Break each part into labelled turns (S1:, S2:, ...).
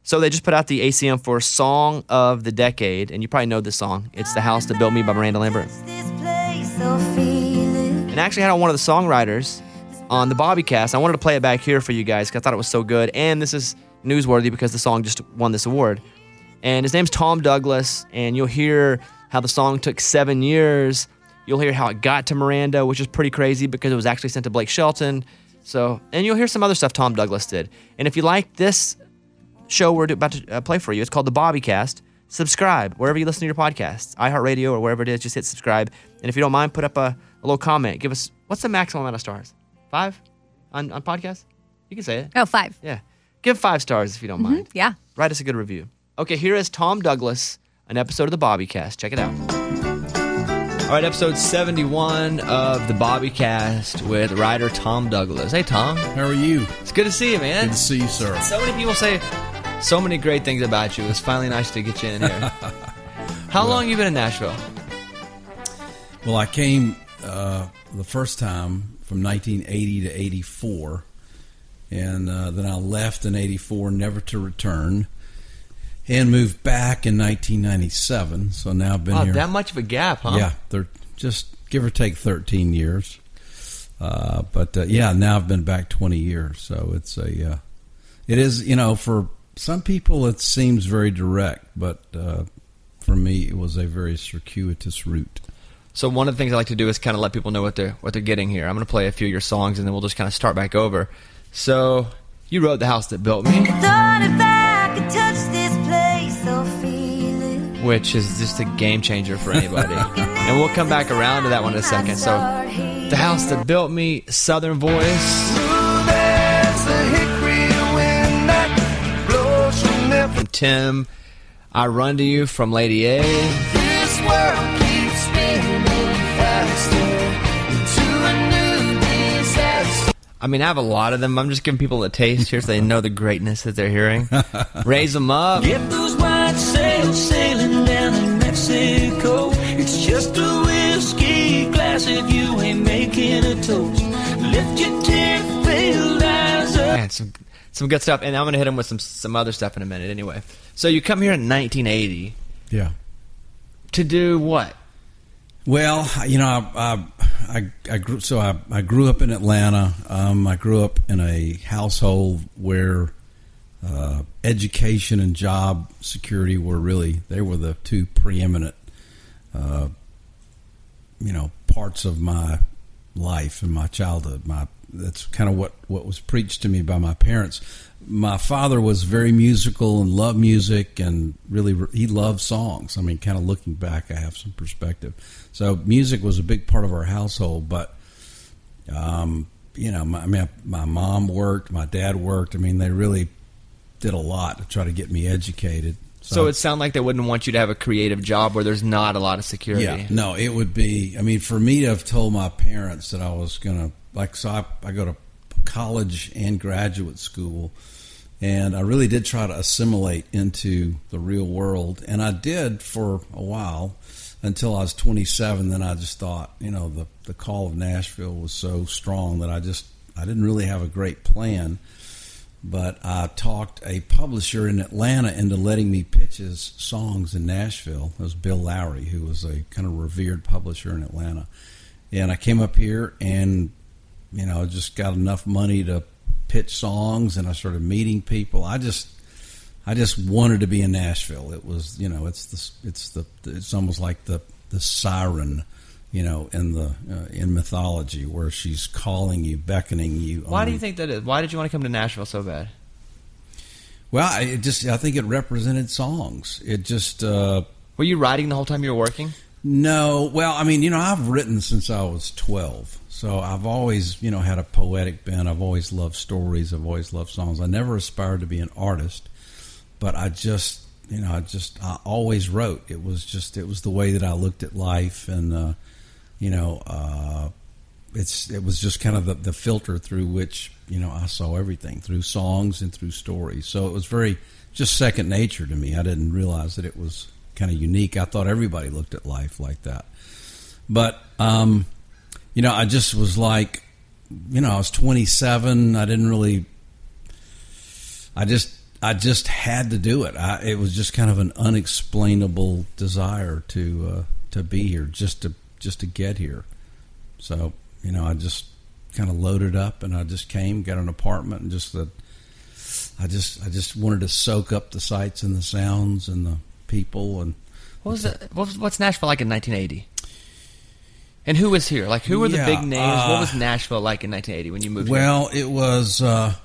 S1: So they just put out the ACM for Song of the Decade, and you probably know this song. It's The House That Built Me by Miranda Lambert. And I actually had on one of the songwriters on the Bobbycast. I wanted to play it back here for you guys because I thought it was so good. And this is newsworthy because the song just won this award. And his name's Tom Douglas, and you'll hear how the song took 7 years. You'll hear how it got to Miranda, which is pretty crazy because it was actually sent to Blake Shelton. So, and you'll hear some other stuff Tom Douglas did. And if you like this show we're about to play for you, it's called the Bobbycast. Subscribe wherever you listen to your podcasts, iHeartRadio or wherever it is. Just hit subscribe. And if you don't mind, put up a little comment. Give us, what's the maximum amount of stars? 5 on podcasts? You can say it.
S2: Oh, 5.
S1: Yeah. Give 5 stars if you don't mind.
S2: Yeah.
S1: Write us a good review. Okay, here is Tom Douglas, an episode of the Bobbycast. Check it out. All right, episode 71 of the Bobbycast with writer Tom Douglas. Hey, Tom.
S3: How are you?
S1: It's good to see you, man.
S3: Good to see you, sir.
S1: So many people say so many great things about you. It's finally nice to get you in here. How long have you been in Nashville?
S3: Well, I came the first time from 1980 to 84, and then I left in 84, never to return, and moved back in 1997. So now I've been here.
S1: That much of a gap, huh?
S3: Yeah, they're just give or take 13 years. But now I've been back 20 years. So it is, for some people it seems very direct, but for me it was a very circuitous route.
S1: So one of the things I like to do is kind of let people know what they're getting here. I'm going to play a few of your songs, and then we'll just kind of start back over. So you wrote The House That Built Me, which is just a game changer for anybody. And we'll come back around to that one in a second. So The House That Built Me, Southern Voice. From Tim, I Run to You from Lady A.
S4: This world keeps spinning faster into a new disaster.
S1: I mean, I have a lot of them. I'm just giving people a taste here so they know the greatness that they're hearing. Raise Them Up.
S4: Get those white sails sailing down in Mexico. It's just a whiskey glass if you ain't making a toast. Lift your tear-filled eyes up.
S1: Man, some good stuff. And I'm going to hit them with some other stuff in a minute anyway. So you come here in 1980.
S3: Yeah.
S1: To do what?
S3: Well, I grew up in Atlanta. I grew up in a household where education and job security were the two preeminent, parts of my life and my childhood. That's kind of what was preached to me by my parents. My father was very musical and loved music, and really he loved songs. I mean, kind of looking back, I have some perspective. So music was a big part of our household, but my mom worked, my dad worked. I mean, they really did a lot to try to get me educated.
S1: So it sounded like they wouldn't want you to have a creative job where there's not a lot of security.
S3: Yeah, no, it would be. I mean, for me to have told my parents that I was going to, I go to college and graduate school, and I really did try to assimilate into the real world, and I did for a while until I was 27. Then I just thought, the call of Nashville was so strong that I didn't really have a great plan. But I talked a publisher in Atlanta into letting me pitch his songs in Nashville. It was Bill Lowry, who was a kind of revered publisher in Atlanta. And I came up here and, just got enough money to pitch songs, and I started meeting people. I just wanted to be in Nashville. It was, it's almost like the siren, in mythology, where she's calling you, beckoning you.
S1: Why do you think that is? Why did you want to come to Nashville so bad?
S3: Well, I think it represented songs. It just...
S1: Were you writing the whole time you were working?
S3: No. Well, I mean, I've written since I was 12. So I've always, had a poetic bent. I've always loved stories. I've always loved songs. I never aspired to be an artist, but I always wrote. It was the way that I looked at life, and it was just kind of the filter through which I saw everything, through songs and through stories. So it was very just second nature to me. I didn't realize that it was kind of unique. I thought everybody looked at life like that, but I just was like, I was 27. I I just had to do it. It was just kind of an unexplainable desire to be here, just to get here. So, I just kind of loaded up, and I just came, got an apartment, and I just wanted to soak up the sights and the sounds and the people. And
S1: what's Nashville like in 1980? And who was here? Like, who were the big names? What was Nashville like in 1980 when you moved here?
S3: Well, it was,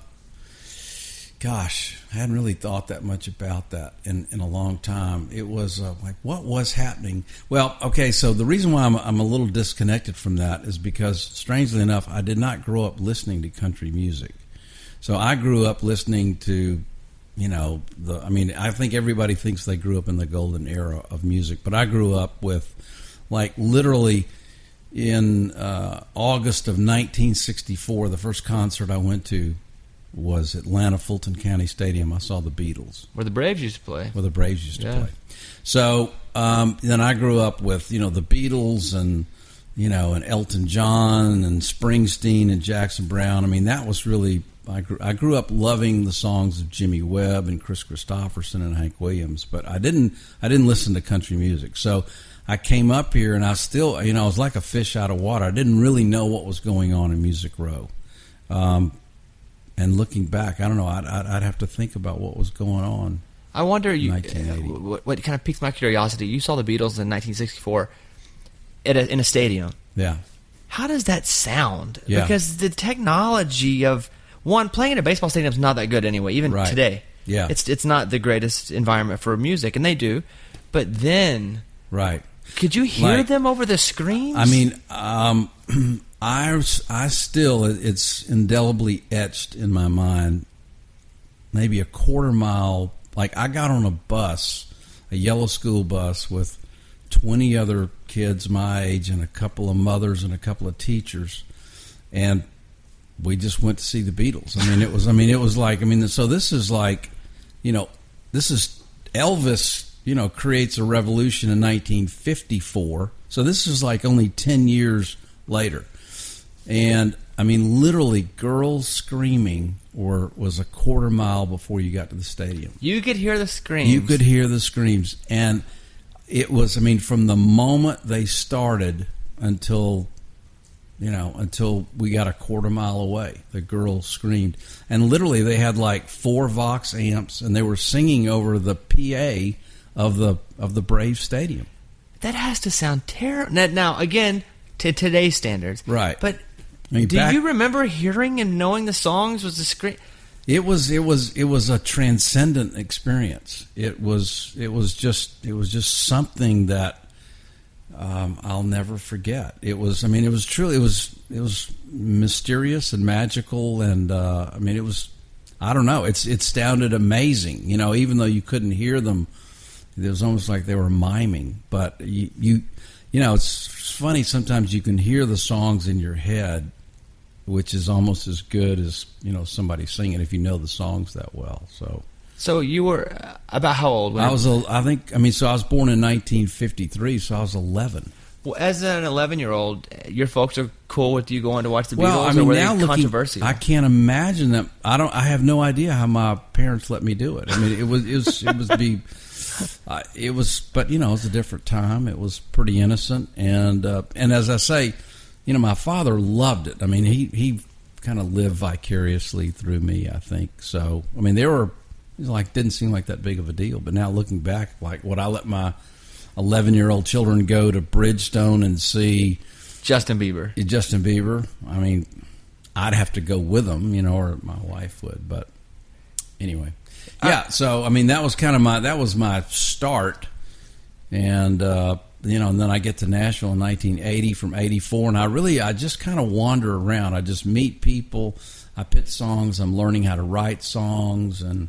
S3: gosh, I hadn't really thought that much about that in a long time. It was like, what was happening? Well, okay, so the reason why I'm a little disconnected from that is because, strangely enough, I did not grow up listening to country music. So I grew up listening to, I think everybody thinks they grew up in the golden era of music, but I grew up with, like, literally in August of 1964, the first concert I went to was Atlanta Fulton County Stadium. I saw the Beatles.
S1: Where the Braves used to play.
S3: Play. So then I grew up with, the Beatles and, and Elton John and Springsteen and Jackson Brown. I mean, that was really, I grew up loving the songs of Jimmy Webb and Chris Christopherson and Hank Williams, but I didn't listen to country music. So I came up here, and I still, I was like a fish out of water. I didn't really know what was going on in Music Row. And looking back, I don't know. I'd have to think about what was going on.
S1: I wonder,
S3: what
S1: kind of piqued my curiosity. You saw the Beatles in 1964 in a stadium.
S3: Yeah.
S1: How does that sound?
S3: Yeah.
S1: Because the technology of playing in a baseball stadium is not that good anyway. Even today,
S3: yeah, it's
S1: not the greatest environment for music, and they do. But then,
S3: right.
S1: Could you hear them over the screens?
S3: I mean, I still, it's indelibly etched in my mind, maybe a quarter mile, like I got on a bus, a yellow school bus with 20 other kids my age and a couple of mothers and a couple of teachers, and we just went to see the Beatles. So this is like, this is Elvis, creates a revolution in 1954. So this is like only 10 years later. And, literally, girls screaming was a quarter mile before you got to the stadium.
S1: You could hear the screams. And it was, from the moment they started until we got a quarter mile away, the girls screamed. And literally, they had like 4 Vox amps, and they were singing over the PA of the Braves Stadium. That has to sound terrible. Now, again, to today's standards.
S3: Right.
S1: But do you remember hearing and knowing the songs? Was the screen?
S3: It was a transcendent experience. It was just something that I'll never forget. It was mysterious and magical, and it was, I don't know. It sounded amazing. Even though you couldn't hear them, it was almost like they were miming. But it's funny. Sometimes you can hear the songs in your head, which is almost as good as somebody singing if you know the songs that well. So
S1: you were about how old?
S3: I was born in 1953, so I was 11.
S1: Well, as an 11-year-old, your folks are cool with you going to watch the Beatles, or were they controversial?
S3: I can't imagine that. I have no idea how my parents let me do it. It was, but it was a different time. It was pretty innocent, and as I say, my father loved it. He kind of lived vicariously through me, I think. So, didn't seem like that big of a deal. But now looking back, like, would I let my 11-year-old children go to Bridgestone and see
S1: Justin Bieber?
S3: I'd have to go with them, or my wife would. But anyway, yeah. So that was my start, and and then I get to Nashville in 1980 from 84, and I just kind of wander around. I just meet people. I pitch songs. I'm learning how to write songs, and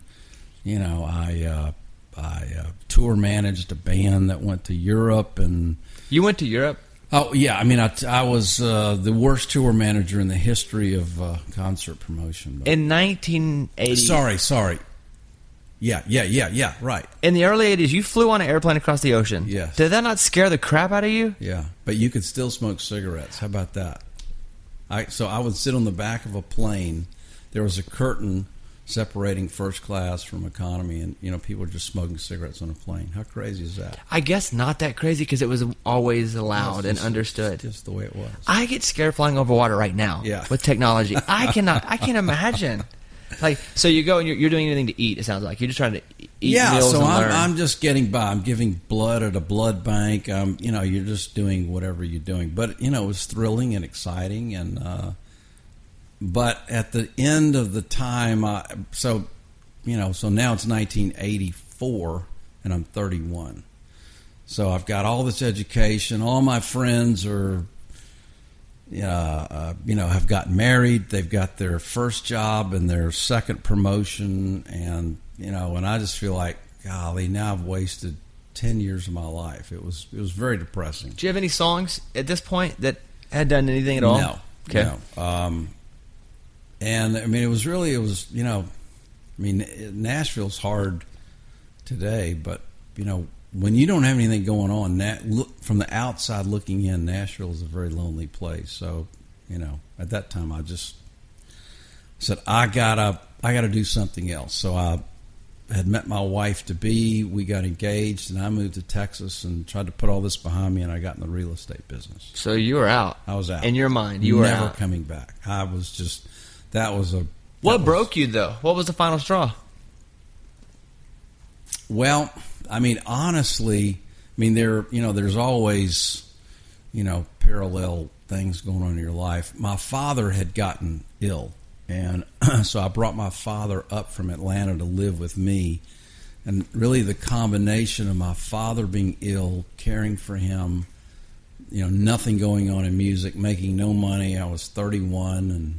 S3: I tour managed a band that went to Europe. And
S1: you went to Europe?
S3: Oh yeah, I was the worst tour manager in the history of concert promotion.
S1: In 1980.
S3: Sorry. Yeah, right.
S1: In the early 80s, you flew on an airplane across the ocean.
S3: Yes.
S1: Did that not scare the crap out of you?
S3: Yeah, but you could still smoke cigarettes. How about that? So I would sit on the back of a plane. There was a curtain separating first class from economy, and people are just smoking cigarettes on a plane. How crazy is that?
S1: I guess not that crazy because it was always allowed and understood.
S3: Just the way it was.
S1: I get scared flying over water right now with technology. I can't imagine. Like, so you go and you're doing anything to eat, it sounds like. You're just trying to eat meals
S3: so
S1: and learn.
S3: I'm just getting by. I'm giving blood at a blood bank. You're just doing whatever you're doing. But, it was thrilling and exciting. And but at the end of the time, so now it's 1984, and I'm 31. So I've got all this education. All my friends are... have gotten married. They've got their first job and their second promotion, and and I just feel like, golly, now I've wasted 10 years of my life. It was very depressing.
S1: Do you have any songs at this point that had done anything at all?
S3: No.
S1: Okay.
S3: No. And I mean, Nashville's hard today, but when you don't have anything going on, from the outside looking in, Nashville is a very lonely place. So, at that time, I just said, I gotta do something else. So I had met my wife to be. We got engaged, and I moved to Texas and tried to put all this behind me. And I got in the real estate business.
S1: So you were out.
S3: I was out.
S1: In your mind, you were
S3: never
S1: out.
S3: coming back. I was just.
S1: What broke you though? What was the final straw?
S3: Well, I mean, honestly, there's always, parallel things going on in your life. My father had gotten ill, and so I brought my father up from Atlanta to live with me. And really the combination of my father being ill, caring for him, nothing going on in music, making no money. I was 31, and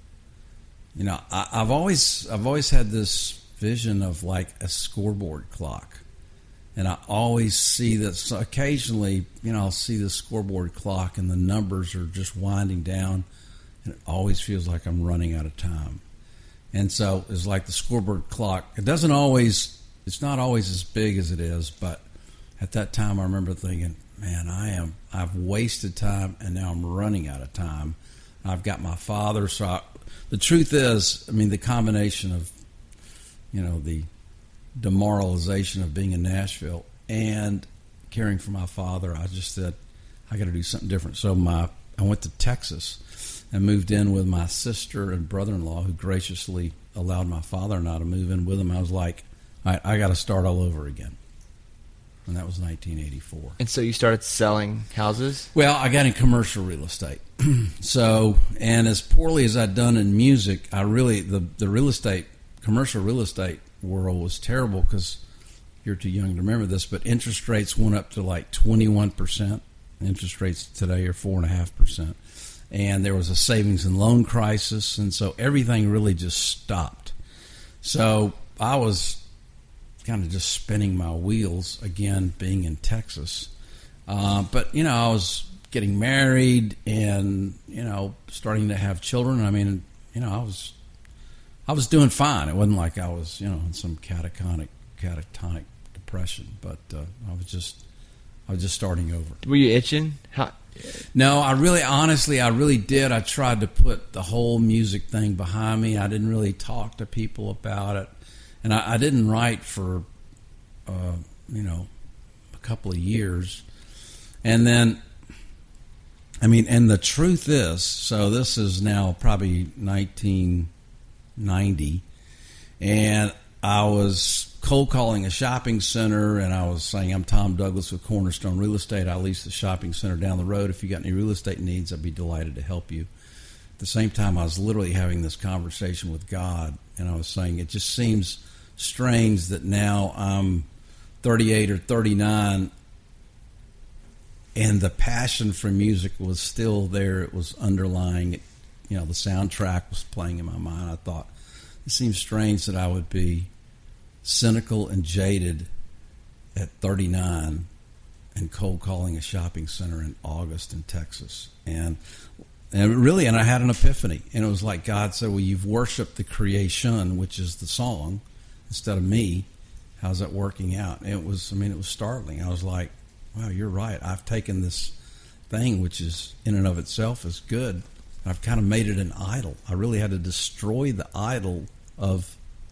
S3: I've always had this vision of like a scoreboard clock. And I always see that. So occasionally, I'll see the scoreboard clock and the numbers are just winding down, and it always feels like I'm running out of time. And so it's like the scoreboard clock. It's not always as big as it is, but at that time I remember thinking, man, I've wasted time, and now I'm running out of time. I've got my father. So the truth is, the combination of, the demoralization of being in Nashville and caring for my father, I just said, I got to do something different. So I went to Texas and moved in with my sister and brother-in-law, who graciously allowed my father and I to move in with them. I was like, all right, I got to start all over again. And that was 1984.
S1: And so you started selling houses?
S3: Well, I got in commercial real estate. So, and as poorly as I'd done in music, I really, the real estate, commercial real estate world was terrible, because you're too young to remember this, but interest rates went up to like 21%. Interest rates today are 4.5%. And there was a savings and loan crisis, and so everything really just stopped. So I was kind of just spinning my wheels again, being in Texas. But, I was getting married and, starting to have children. I was doing fine. It wasn't like I was, in some catatonic depression, but I was just starting over.
S1: Were you itching?
S3: No, I really did. I tried to put the whole music thing behind me. I didn't really talk to people about it. And I didn't write for, a couple of years. And then, and the truth is, so this is now probably 1990, and I was cold calling a shopping center, and I was saying, I'm Tom Douglas with Cornerstone Real Estate. I lease the shopping center down the road. If you got any real estate needs, I'd be delighted to help you. At the same time, I was literally having this conversation with God, and I was saying, it just seems strange that now I'm 38 or 39 and the passion for music was still there. It was underlying. The soundtrack was playing in my mind. I thought, it seems strange that I would be cynical and jaded at 39 and cold calling a shopping center in August in Texas. And I had an epiphany. And it was like God said, well, you've worshiped the creation, which is the song, instead of me. How's that working out? And it was startling. I was like, wow, you're right. I've taken this thing, which is in and of itself is good. I've kind of made it an idol. I really had to destroy the idol of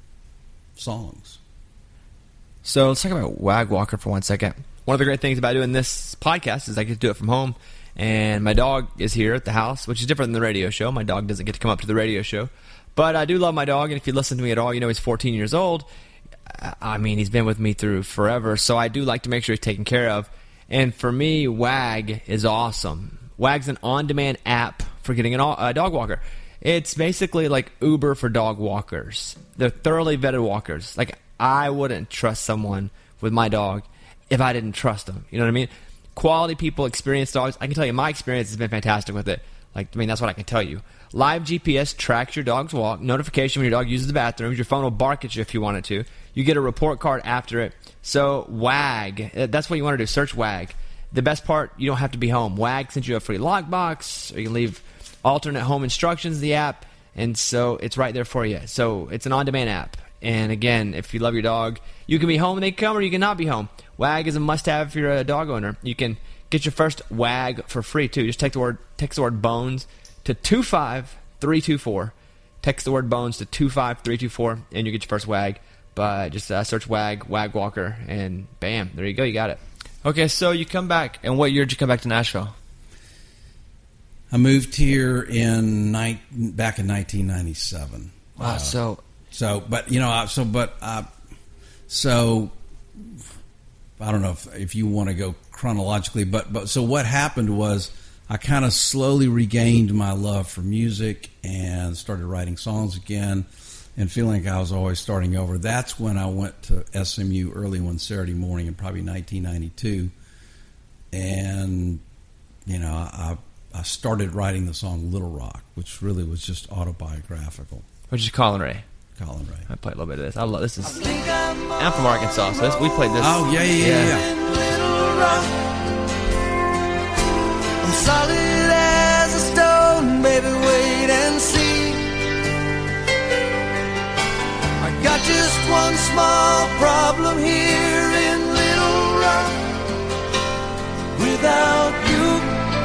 S3: songs.
S1: So let's talk about Wag Walker for 1 second. One of the great things about doing this podcast is I get to do it from home, and my dog is here at the house, which is different than the radio show. My dog doesn't get to come up to the radio show. But I do love my dog, and if you listen to me at all, you know he's 14 years old. I mean, he's been with me through forever, so I do like to make sure he's taken care of. And for me, Wag is awesome. Wag's an on-demand app for getting a dog walker. It's basically like Uber for dog walkers. They're thoroughly vetted walkers. Like, I wouldn't trust someone with my dog if I didn't trust them. You know what I mean? Quality people, experienced dogs. I can tell you my experience has been fantastic with it. Like, I mean, that's what I can tell you. Live GPS tracks your dog's walk. Notification when your dog uses the bathroom. Your phone will bark at you if you want it to. You get a report card after it. So Wag, that's what you want to do. Search Wag. The best part, you don't have to be home. Wag sends you a free lockbox, or you can leave alternate home instructions in the app, and so it's right there for you. So it's an on-demand app. And again, if you love your dog, you can be home and they come, or you can not be home. Wag is a must-have if you're a dog owner. You can get your first Wag for free too. Just text the word bones to 25324. Text the word bones to 25324, and you get your first Wag. But just search Wag Walker, and bam, there you go, you got it. Okay, so you come back, and what year did you come back to Nashville?
S3: I moved here back in 1997.
S1: Wow,
S3: but I don't know if you want to go chronologically, but so what happened was I kind of slowly regained my love for music and started writing songs again and feeling like I was always starting over. That's when I went to SMU early one Saturday morning in probably 1992, and I started writing the song Little Rock, which really was just autobiographical.
S1: Which is Colin Ray.
S3: Colin Ray.
S1: I played a little bit of this. I love this. I'm from Arkansas, so we played this.
S3: Oh, yeah.
S4: I'm solid as a stone, baby, wait and see. I got just one small problem here in Little Rock. Without you,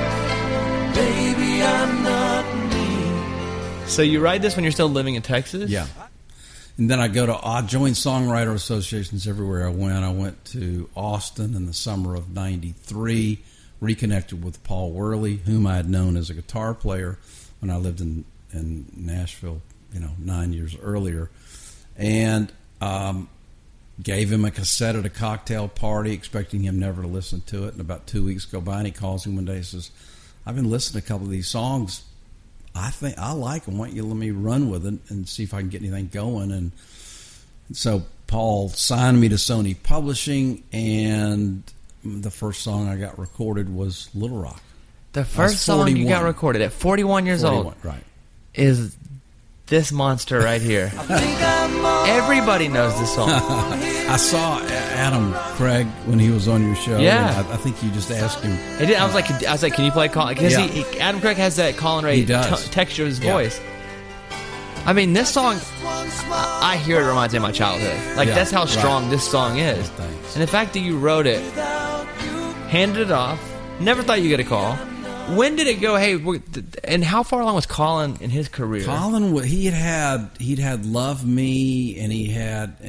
S4: baby, I'm not me.
S1: So you write this when you're still living in Texas?
S3: Yeah. And then I joined songwriter associations everywhere I went. I went to Austin in the summer of 93, reconnected with Paul Worley, whom I had known as a guitar player when I lived in Nashville, 9 years earlier. And gave him a cassette at a cocktail party, expecting him never to listen to it. And about 2 weeks go by, and he calls me one day and says, I've been listening to a couple of these songs. I think I like them. Why don't you let me run with it and see if I can get anything going? And so Paul signed me to Sony Publishing, and the first song I got recorded was Little Rock.
S1: The first song you got recorded at 41 years old,
S3: right,
S1: is this monster right here. Everybody knows this song.
S3: I saw Adam Craig when he was on your show.
S1: Yeah,
S3: I think you just asked him.
S1: I was like, can you play Colin? Because Adam Craig has that Colin Ray texture of his voice. I mean, this song, I hear it reminds me of my childhood. Like, that's how strong this song is.
S3: Thanks.
S1: And the fact that you wrote it, handed it off, never thought you'd get a call. When did it go? Hey, and how far along was Colin in his career?
S3: Colin, he'd had Love Me, and he'd had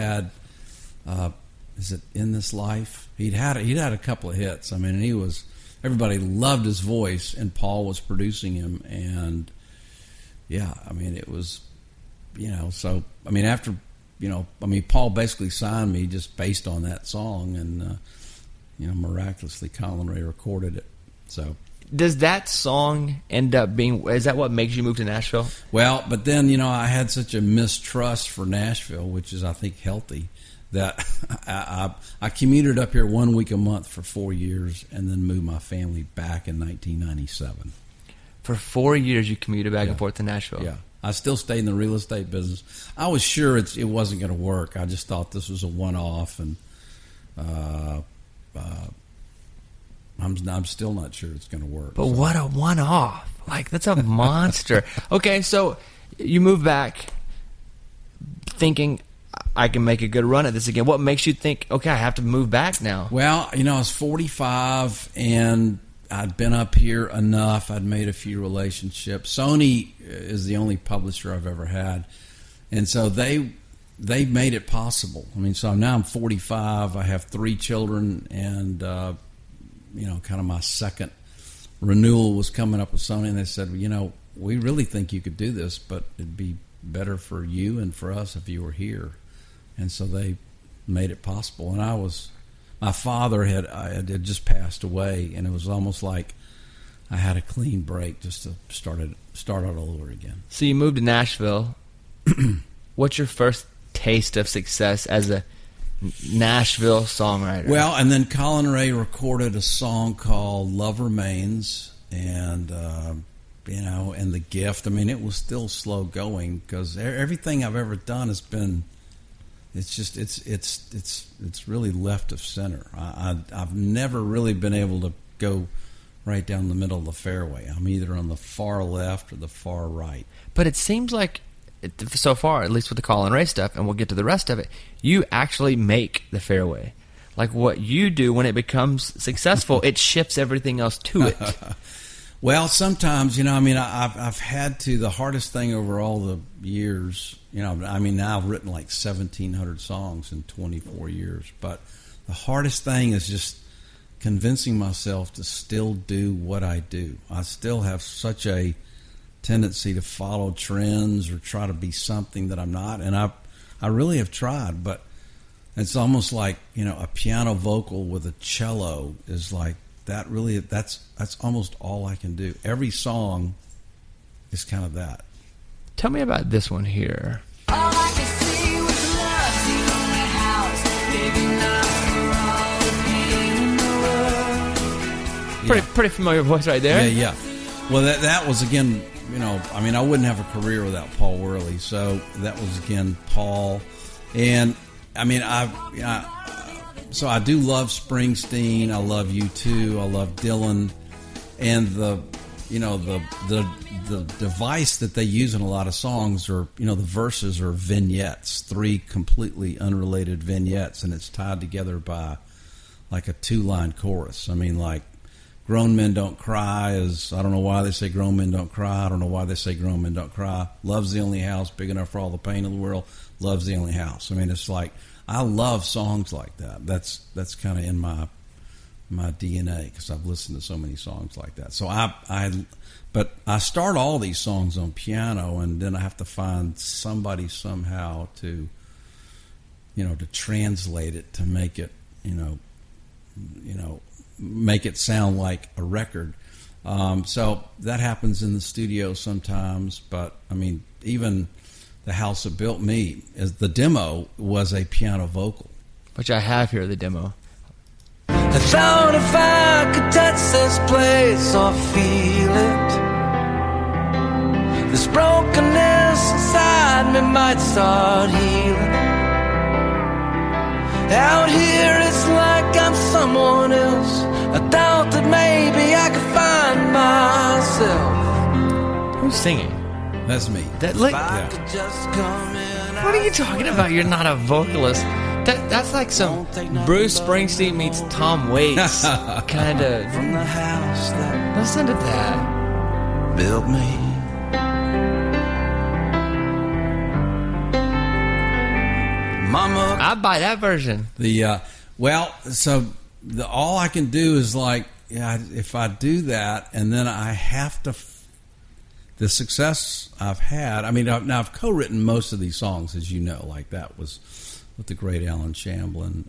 S3: is it In This Life? He'd had a couple of hits. I mean, and everybody loved his voice, and Paul was producing him, and yeah, I mean, it was, so I mean, after, Paul basically signed me just based on that song, and miraculously Colin Ray recorded it. So.
S1: Does that song end up being, is that what makes you move to Nashville?
S3: Well, but then, I had such a mistrust for Nashville, which is, I think, healthy, that I commuted up here 1 week a month for 4 years and then moved my family back in 1997.
S1: For 4 years you commuted back and forth to Nashville?
S3: Yeah. I still stayed in the real estate business. I was sure it wasn't going to work. I just thought this was a one-off, and I'm still not sure it's going to work.
S1: But what a one-off. Like, that's a monster. Okay, so you move back thinking, I can make a good run at this again. What makes you think, okay, I have to move back now?
S3: Well, I was 45, and I'd been up here enough. I'd made a few relationships. Sony is the only publisher I've ever had. And so they they made it possible. I mean, so now I'm 45. I have 3 children, and kind of my second renewal was coming up with Sony, and they said, we really think you could do this, but it'd be better for you and for us if you were here. And so they made it possible. And my father had just passed away, and it was almost like I had a clean break just to start out all over again.
S1: So you moved to Nashville. What's your first taste of success as a Nashville songwriter?
S3: Well, and then Colin Ray recorded a song called Love Remains, and and The Gift. I mean, it was still slow going because everything I've ever done has been, it's really left of center. I've never really been able to go right down the middle of the fairway. I'm either on the far left or the far right.
S1: But it seems like, so far, at least with the Colin Ray stuff, and we'll get to the rest of it, you actually make the fairway. Like what you do when it becomes successful, it shifts everything else to it.
S3: Well, sometimes, I've had to, the hardest thing over all the years, now I've written like 1,700 songs in 24 years, but the hardest thing is just convincing myself to still do what I do. I still have such a tendency to follow trends or try to be something that I'm not, and I really have tried, but it's almost like a piano vocal with a cello is like that. Really, that's almost all I can do. Every song is kind of that.
S1: Tell me about this one here.
S2: All I can see was love, the only house, living up for all the pain in the world.
S1: Pretty familiar voice right there.
S3: Yeah. Well, that was again. I wouldn't have a career without Paul Worley. So that was again Paul, and so I do love Springsteen. I love U2. I love Dylan, and the device that they use in a lot of songs are the verses are vignettes, 3 completely unrelated vignettes, and it's tied together by like a 2-line chorus. I mean, like. Grown Men Don't Cry is, I don't know why they say grown men don't cry. I don't know why they say grown men don't cry. Love's the only house big enough for all the pain in the world. Love's the only house. I mean, it's like, I love songs like that. That's kind of in my DNA because I've listened to so many songs like that. So but I start all these songs on piano, and then I have to find somebody somehow to translate it, to make it, make it sound like a record. So that happens in the studio sometimes, but even The House That Built Me, the demo was a piano vocal.
S1: Which I have here, the demo.
S4: I thought if I could touch this place or feel it, this brokenness inside me might start healing. Out here it's like I'm someone else. I doubt that maybe I could find myself.
S1: Who's singing?
S3: That's me.
S1: What are you talking about? You're not a vocalist. That's like some Bruce Springsteen meets Tom Waits kind of.
S4: From the house that
S1: Listen to that.
S4: built me. Mama,
S3: Ah.
S1: I buy that version.
S3: All I can do is like, if I do that, and then I have to. The success I've had. I've co-written most of these songs, as you know. Like that was with the great Alan Shamblin.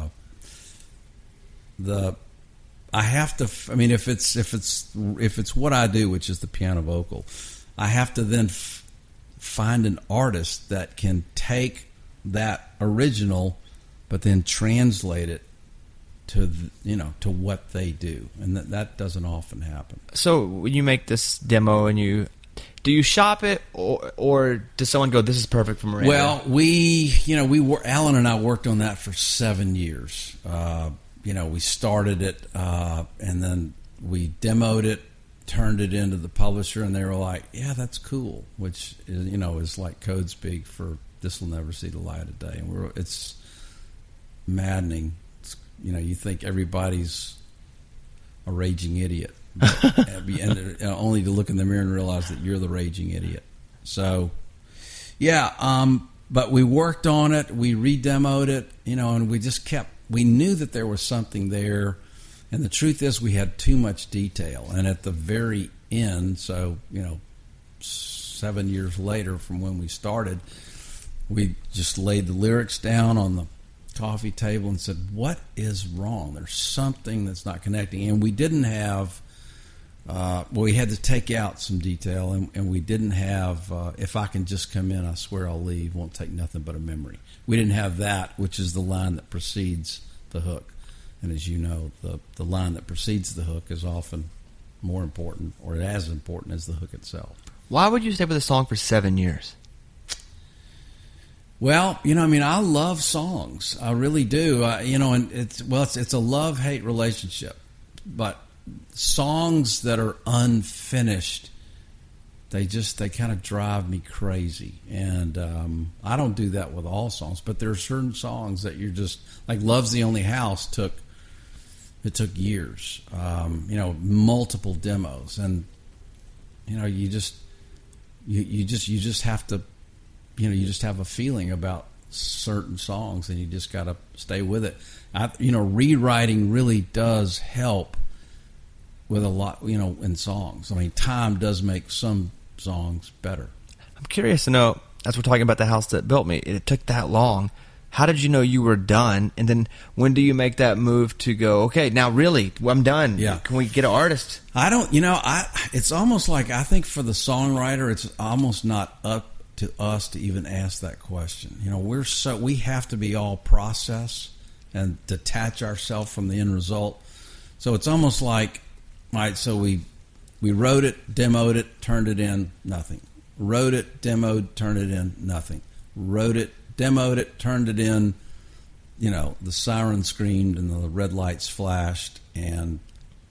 S3: I have to. If it's what I do, which is the piano vocal, I have to then find an artist that can take that original, but then translate it to to what they do, and that doesn't often happen.
S1: So when you make this demo, and do you shop it, or does someone go, "This is perfect for Miranda"?
S3: Well, Alan and I worked on that for 7 years. We started it, and then we demoed it, turned it into the publisher, and they were like, "Yeah, that's cool," which is like code speak for "This will never see the light of day." And it's maddening. You think everybody's a raging idiot, and only to look in the mirror and realize that you're the raging idiot. So, yeah, but we worked on it. We re-demoed it, and we knew that there was something there. And the truth is we had too much detail. And at the very end, so, 7 years later from when we started, we just laid the lyrics down on the coffee table and said, what is wrong? There's something that's not connecting. And we didn't have, we had to take out some detail, and we didn't have, if I can just come in, I swear I'll leave, won't take nothing but a memory. We didn't have that, which is the line that precedes the hook. And as you know, the line that precedes the hook is often more important, or as important as the hook itself.
S1: Why would you stay with a song for 7 years?
S3: Well, I love songs. I really do. And it's a love-hate relationship. But songs that are unfinished, they kind of drive me crazy. And I don't do that with all songs, but there are certain songs that you're just, like Love's the Only House took years, multiple demos. And, you just have to, you just have a feeling about certain songs, and you just got to stay with it. Rewriting really does help with a lot, in songs. I mean, time does make some songs better.
S1: I'm curious to know, as we're talking about The House That Built Me, it took that long. How did you know you were done? And then when do you make that move to go, okay, now really, I'm done.
S3: Yeah.
S1: Can we get an artist?
S3: I don't, it's almost like, I think for the songwriter, it's almost not up to us to even ask that question. We have to be all process and detach ourselves from the end result. So it's almost like, all right, so we wrote it, demoed it, turned it in, nothing. Wrote it, demoed, turned it in, nothing. Wrote it, demoed it, turned it in, the siren screamed and the red lights flashed, and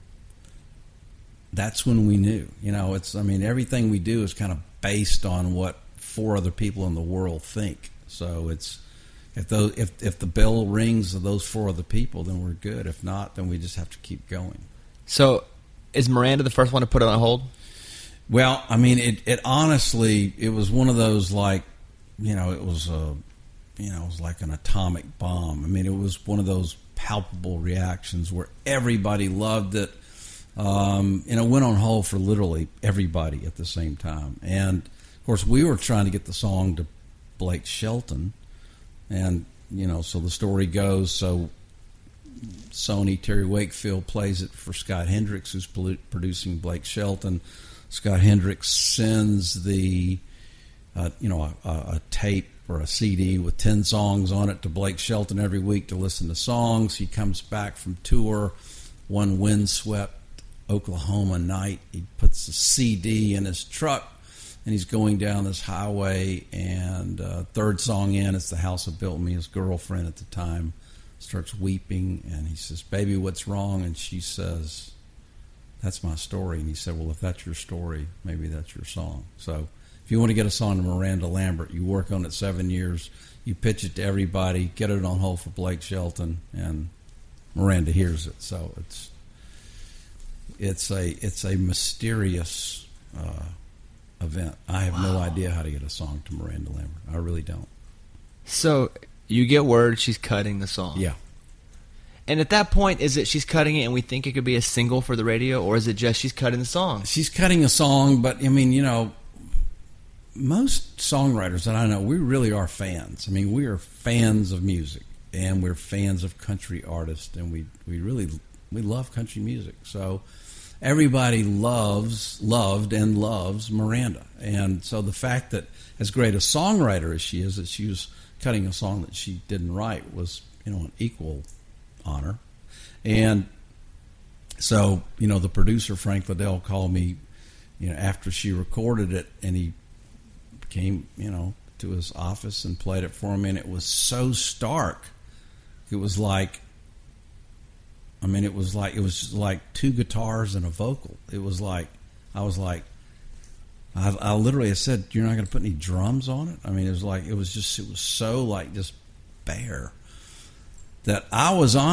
S3: that's when we knew. Everything we do is kind of based on what 4 other people in the world think. So it's if the bell rings of those 4 other people, then we're good. If not, then we just have to keep going.
S1: So is Miranda the first one to put it on hold?
S3: Well, it honestly, it was one of those, like, it was like an atomic bomb. It was one of those palpable reactions where everybody loved it. It went on hold for literally everybody at the same time. And of course, we were trying to get the song to Blake Shelton, and so the story goes. So Sony, Terry Wakefield plays it for Scott Hendricks, who's producing Blake Shelton. Scott Hendricks sends the a tape or a CD with 10 songs on it to Blake Shelton every week to listen to songs. He comes back from tour one windswept Oklahoma night. He puts the CD in his truck, and he's going down this highway, and third song in, it's The House That Built Me. His girlfriend at the time starts weeping, and he says, "Baby, what's wrong?" And she says, "That's my story." And he said, "Well, if that's your story, maybe that's your song." So if you want to get a song to Miranda Lambert, you work on it 7 years, you pitch it to everybody, get it on hold for Blake Shelton, and Miranda hears it. So it's a mysterious event. I have no idea how to get a song to Miranda Lambert. I really don't.
S1: So you get word she's cutting the song.
S3: Yeah.
S1: And at that point, is it she's cutting it and we think it could be a single for the radio, or is it just she's cutting the song?
S3: She's cutting a song, but most songwriters that I know, we really are fans. We are fans of music, and we're fans of country artists, and we love country music. So everybody loved and loves Miranda. And so the fact that, as great a songwriter as she is, that she was cutting a song that she didn't write was, an equal honor. And so, the producer, Frank Liddell, called me, after she recorded it, and he came, to his office and played it for me, and it was so stark. It was like, it was like two guitars and a vocal. It was like, I literally said, "You're not going to put any drums on it?" It was so like just bare that I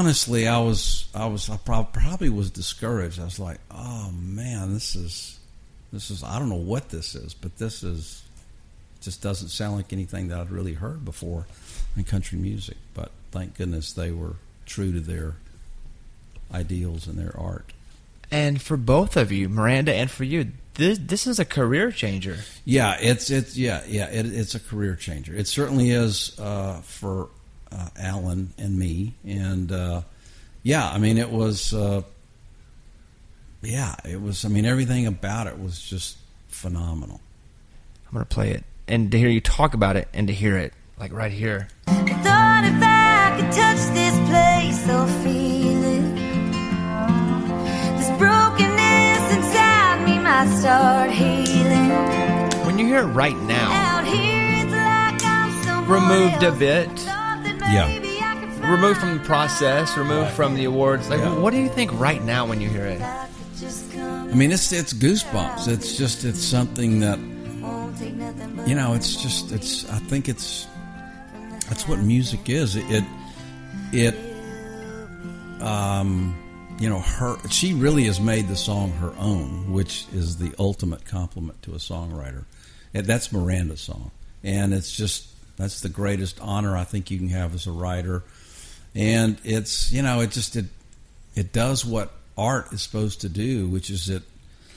S3: probably was discouraged. I was like, "Oh man, this is, I don't know what this is, but it's just doesn't sound like anything that I'd really heard before in country music. But thank goodness they were true to their ideals and their art.
S1: And for both of you, Miranda, and for you, this is a career changer.
S3: Yeah, it's a career changer. It certainly is for Alan and me. And I mean, it was. It was. I mean, everything about it was just phenomenal.
S1: I'm gonna play it, and to hear you talk about it, and to hear it like right here.
S5: I thought if I could touch this place or feel it, this brokenness inside me might start healing.
S1: When you hear it right now,
S5: Out here it's like I'm someone
S1: removed a
S5: else.
S1: bit,
S5: Thought that
S3: Yeah.
S5: maybe I could find
S1: removed from the process, removed from the awards. Like,
S3: Yeah.
S1: what do you think right now when you hear it?
S5: I could just come.
S3: I mean, it's goosebumps. It's something that,
S5: Won't take nothing but
S3: I think that's what music is. She really has made the song her own, which is the ultimate compliment to a songwriter. And that's Miranda's song. And that's the greatest honor I think you can have as a writer. And it does what art is supposed to do, which is it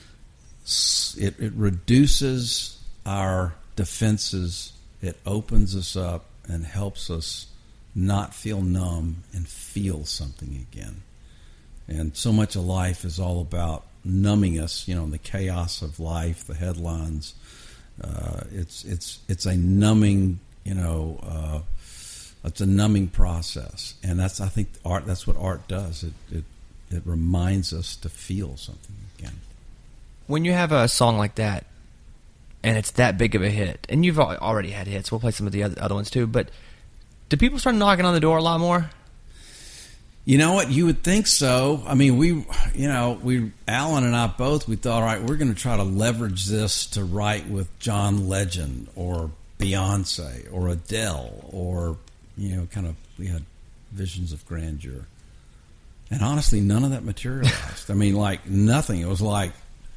S3: reduces our defenses. It opens us up and helps us not feel numb and feel something again. And so much of life is all about numbing us, the chaos of life, the headlines. It's a numbing, it's a numbing process. And I think that's what art does. It reminds us to feel something again.
S1: When you have a song like that, and it's that big of a hit, and you've already had hits, we'll play some of the other ones too, but do people start knocking on the door a lot more?
S3: You know what? You would think so. I mean, Alan and I both, we thought, all right, we're going to try to leverage this to write with John Legend or Beyonce or Adele or, we had visions of grandeur. And honestly, none of that materialized. I mean, like nothing. It was like,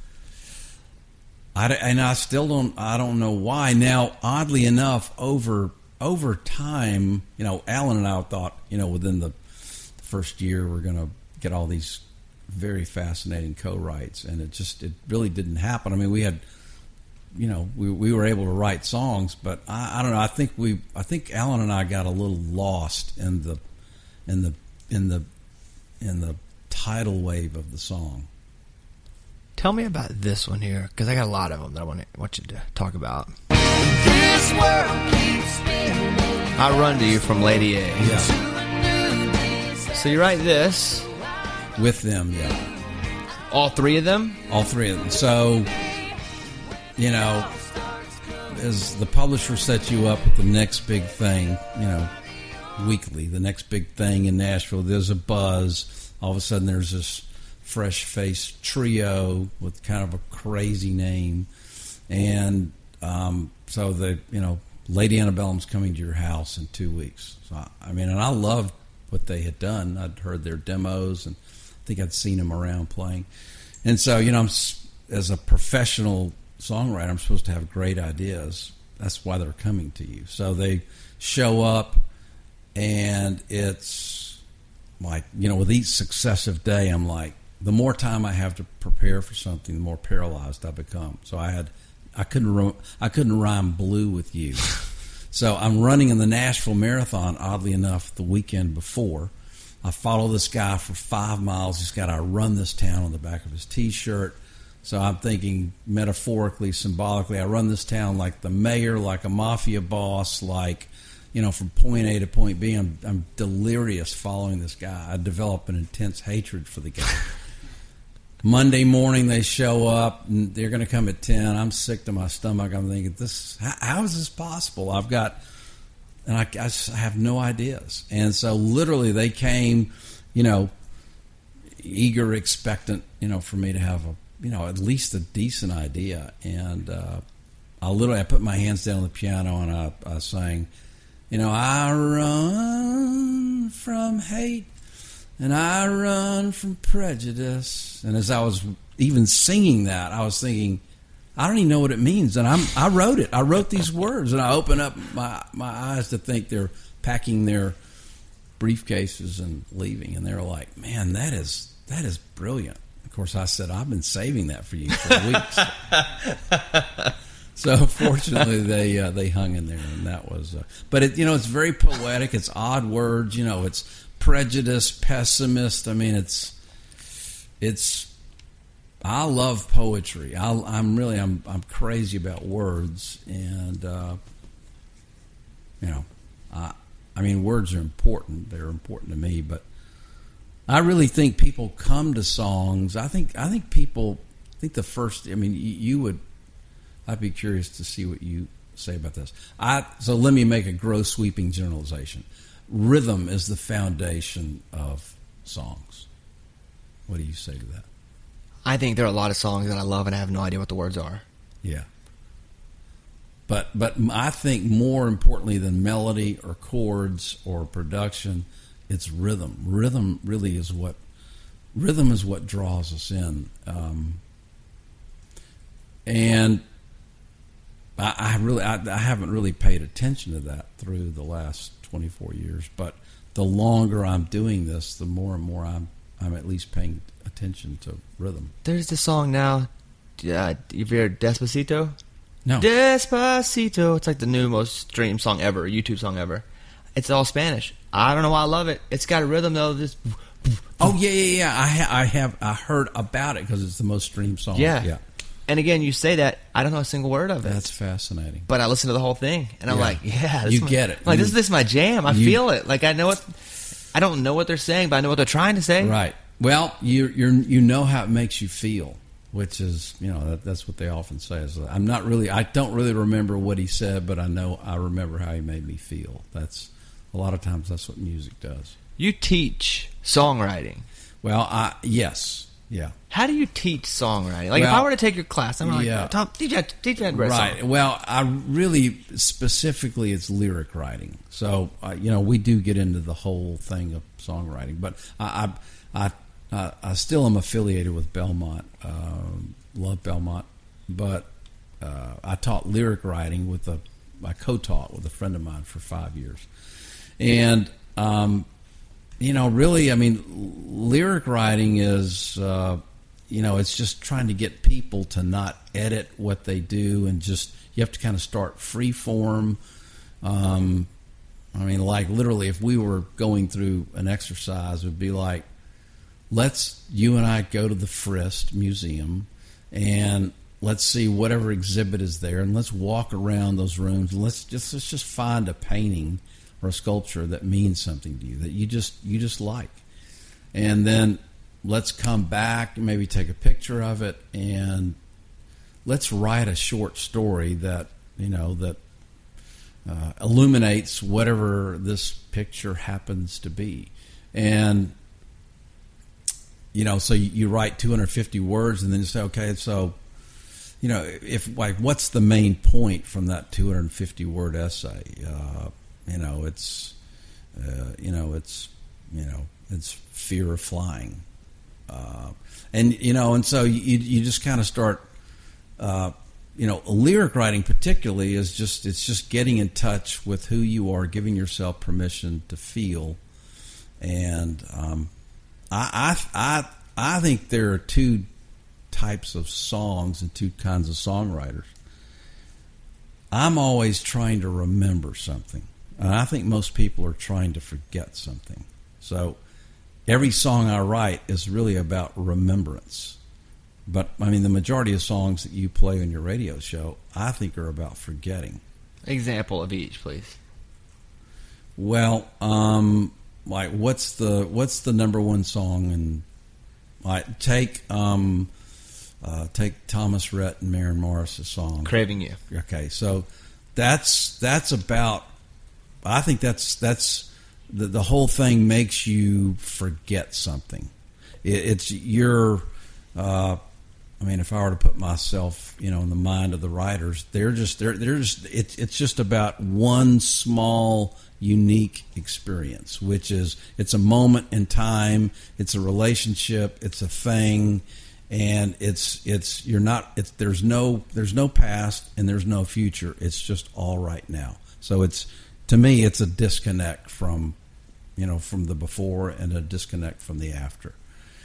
S3: I don't know why. Now, oddly enough, over time, Alan and I thought, within the first year we're going to get all these very fascinating co-writes, and it really didn't happen. I mean, we had, we were able to write songs, but I don't know. I think Alan and I got a little lost in the tidal wave of the song.
S1: Tell me about this one here, because I got a lot of them that I want you to talk about.
S2: This world keeps spinning.
S1: I Run to You from Lady A.
S3: Yeah,
S1: So you write this,
S3: with them, yeah.
S1: all three of them?
S3: All three of them. So, as the publisher sets you up with the next big thing, weekly, the next big thing in Nashville, there's a buzz. All of a sudden, there's this fresh-faced trio with kind of a crazy name. And so, Lady Antebellum's coming to your house in 2 weeks. So, and I loved what they had done. I'd heard their demos, and I think I'd seen them around playing. And so, as a professional songwriter, I'm supposed to have great ideas. That's why they're coming to you. So they show up, and it's like, with each successive day, I'm like, the more time I have to prepare for something, the more paralyzed I become. So I couldn't rhyme blue with you. So I'm running in the Nashville Marathon, oddly enough, the weekend before. I follow this guy for 5 miles. He's got "I Run This Town" on the back of his T-shirt. So I'm thinking metaphorically, symbolically, I run this town like the mayor, like a mafia boss, like, from point A to point B. I'm delirious following this guy. I develop an intense hatred for the guy. Monday morning they show up, and they're going to come at 10. I'm sick to my stomach. I'm thinking, how is this possible? I have no ideas. And so literally they came, eager, expectant, for me to have at least a decent idea. And I put my hands down on the piano, and I sang, I run from hate, and I run from prejudice. And as I was even singing that, I was thinking, I don't even know what it means. And I wrote it. I wrote these words, and I open up my eyes to think they're packing their briefcases and leaving, and they're like, "Man, that is brilliant." Of course, I said, "I've been saving that for you for weeks." So fortunately, they hung in there, and that was. But it's very poetic. It's odd words. It's prejudice, pessimist. I mean, it's. I love poetry. I'm crazy about words, and I mean, words are important. They're important to me, but I really think people come to songs. I think the first. I mean, you would. I'd be curious to see what you say about this. So let me make a gross, sweeping generalization. Rhythm is the foundation of songs. What do you say to that?
S1: I think there are a lot of songs that I love and I have no idea what the words are.
S3: Yeah. But I think more importantly than melody or chords or production, it's rhythm. Rhythm is what draws us in. And I haven't really paid attention to that through the last 24 years. But the longer I'm doing this, the more and more I'm at least paying attention to rhythm.
S1: There's this song now. You've heard Despacito?
S3: No.
S1: Despacito. It's like the new most streamed song ever, YouTube song ever. It's all Spanish. I don't know why I love it. It's got a rhythm though.
S3: Oh yeah. I heard about it because it's the most streamed song.
S1: Yeah. And again, you say that, I don't know a single word of it.
S3: That's fascinating.
S1: But I listen to the whole thing, and I'm like, yeah.
S3: You get it.
S1: Like, this is my jam. I feel it. Like, I don't know what they're saying, but I know what they're trying to say.
S3: Right. Well, you know how it makes you feel, which is, that's what they often say. Is I don't really remember what he said, but I remember how he made me feel. That's a lot of times that's what music does.
S1: You teach songwriting.
S3: Well, yes. Yeah.
S1: How do you teach songwriting? Like, if I were to take your class, I'm like, Tom, teach that great
S3: right.
S1: song.
S3: Well, I really, specifically, it's lyric writing. So, we do get into the whole thing of songwriting. But I still am affiliated with Belmont. Love Belmont. But I taught lyric writing I co-taught with a friend of mine for 5 years. And really, I mean, lyric writing is, it's just trying to get people to not edit what they do and just, you have to kind of start free form. I mean, like literally, if we were going through an exercise, it would be like, you and I go to the Frist Museum and let's see whatever exhibit is there and let's walk around those rooms and let's just find a painting or a sculpture that means something to you, that you just like. And then let's come back and maybe take a picture of it and let's write a short story that illuminates whatever this picture happens to be. And so you write 250 words and then you say, okay, so if like what's the main point from that 250 word essay? It's fear of flying, and so you just kind of start, lyric writing particularly is just getting in touch with who you are, giving yourself permission to feel, and I think there are two types of songs and two kinds of songwriters. I'm always trying to remember something. And I think most people are trying to forget something. So every song I write is really about remembrance. But, I mean, the majority of songs that you play on your radio show, I think are about forgetting.
S1: Example of each, please.
S3: Well, like what's the number one song? And like take Thomas Rhett and Maren Morris' song
S1: "Craving You."
S3: Okay, so that's about. I think that's the whole thing makes you forget something. It's your. I mean, if I were to put myself, in the mind of the writers, it's just about one small, unique experience, which is it's a moment in time, it's a relationship, it's a thing, and there's no past and there's no future. It's just all right now. So to me, it's a disconnect from the before and a disconnect from the after.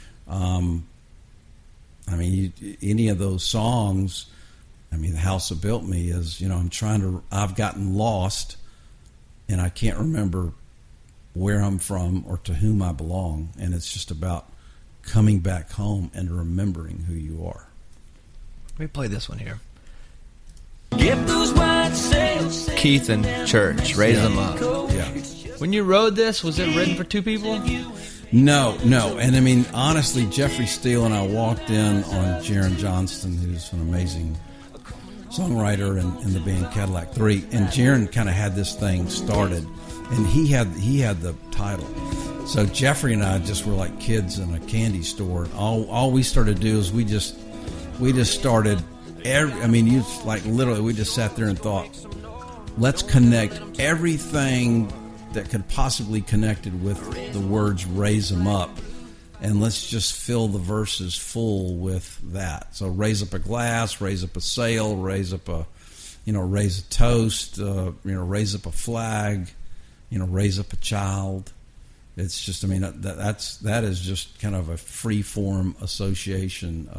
S3: Any of those songs, The House That Built Me is, I've gotten lost and I can't remember where I'm from or to whom I belong. And it's just about coming back home and remembering who you are.
S1: Let me play this one here.
S4: Get those white sails.
S1: Keith and Church, Raise Them Up.
S3: Yeah.
S1: When you wrote this, was it written for two people?
S3: No. And honestly, Jeffrey Steele and I walked in on Jaron Johnston, who's an amazing songwriter in the band Cadillac 3. And Jaron kind of had this thing started, and he had the title. So Jeffrey and I just were like kids in a candy store. All we started to do is we just started. Literally, we just sat there and thought, let's connect everything that could possibly connected with the words "raise them up," and let's just fill the verses full with that. So raise up a glass, raise up a sail, raise up raise a toast, raise up a flag, raise up a child. It's just, that is just kind of a free form association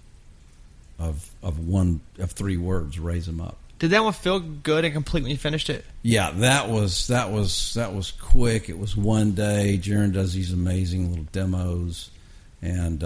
S3: of three words, raise them up.
S1: Did that one feel good and complete when you finished it?
S3: Yeah, that was quick. It was one day. Jaron does these amazing little demos, and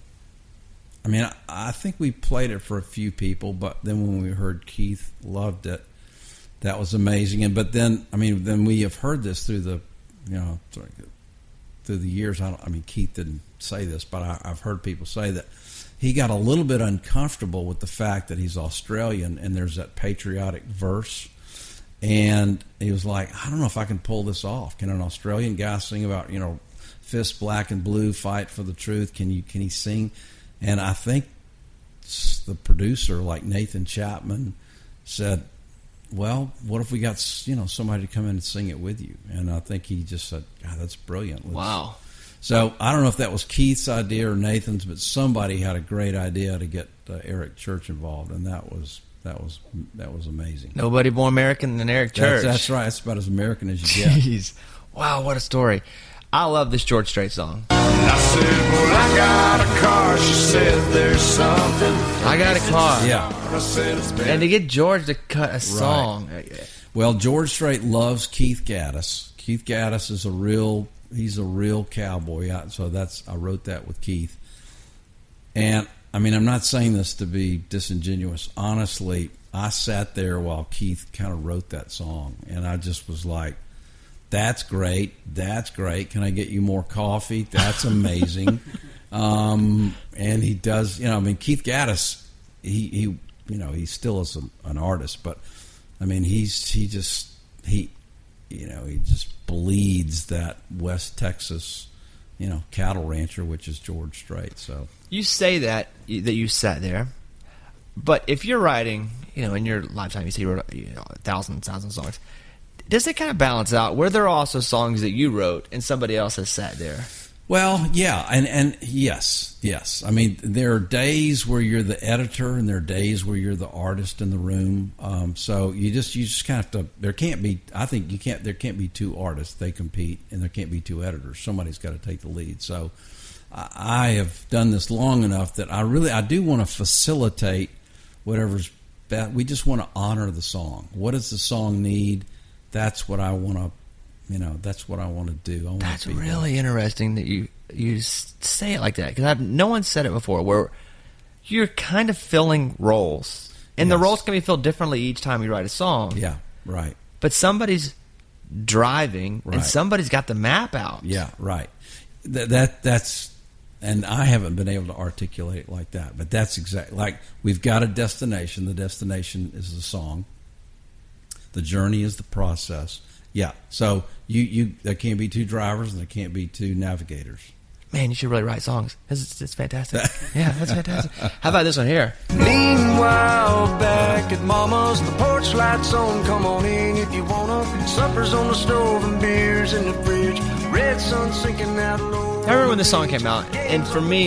S3: I think we played it for a few people, but then when we heard Keith loved it, that was amazing. And but then we have heard this through the through the years. Keith didn't say this, but I've heard people say that he got a little bit uncomfortable with the fact that he's Australian and there's that patriotic verse. And he was like, I don't know if I can pull this off. Can an Australian guy sing about, fists black and blue, fight for the truth? Can he sing? And I think the producer, like Nathan Chapman, said, well, what if we got, somebody to come in and sing it with you? And I think he just said, God, that's brilliant.
S1: Wow.
S3: So I don't know if that was Keith's idea or Nathan's, but somebody had a great idea to get Eric Church involved, and that was amazing.
S1: Nobody more American than Eric Church.
S3: That's right. That's about as American as you get.
S1: Jeez. Wow, what a story. I love this George Strait song.
S6: I said, well, I got a car. She said, there's something.
S1: I got a car.
S3: Yeah.
S6: I said, it's been.
S1: And to get George to cut a song.
S3: Well, George Strait loves Keith Gaddis. Keith Gaddis is he's a real cowboy. I wrote that with Keith. And I'm not saying this to be disingenuous. Honestly, I sat there while Keith kind of wrote that song, and I just was like, that's great. That's great. Can I get you more coffee? That's amazing. And he does, Keith Gaddis, he still is an artist, but he just bleeds that West Texas, cattle rancher, which is George Strait. So
S1: you say that you sat there, but if you're writing, in your lifetime, you say you wrote thousands of songs. Does it kind of balance out? Were there also songs that you wrote and somebody else has sat there?
S3: Well, yeah, and yes. There are days where you're the editor, and there are days where you're the artist in the room. So you just kind of have to. There can't be. I think you can't. There can't be two artists. They compete, and there can't be two editors. Somebody's got to take the lead. So I have done this long enough that I do want to facilitate whatever's best. We just want to honor the song. What does the song need? That's what I want to. That's what I want to do.
S1: That's really interesting that you say it like that, because no one said it before, where you're kind of filling roles. And the roles can be filled differently each time you write a song.
S3: Yeah, right.
S1: But somebody's driving, and somebody's got the map out.
S3: Yeah, right. That's, and I haven't been able to articulate it like that, but that's exactly, like, we've got a destination. The destination is the song. The journey is the process. Yeah, so you there can't be two drivers and there can't be two navigators.
S1: Man, you should really write songs. It's fantastic. Yeah, that's fantastic. How about this one here?
S6: Meanwhile, back at Mama's, the porch lights on. Come on in if you wanna. Supper's on the stove and beers in the fridge. Red sun sinking out low.
S1: I remember when this song came out, and for me,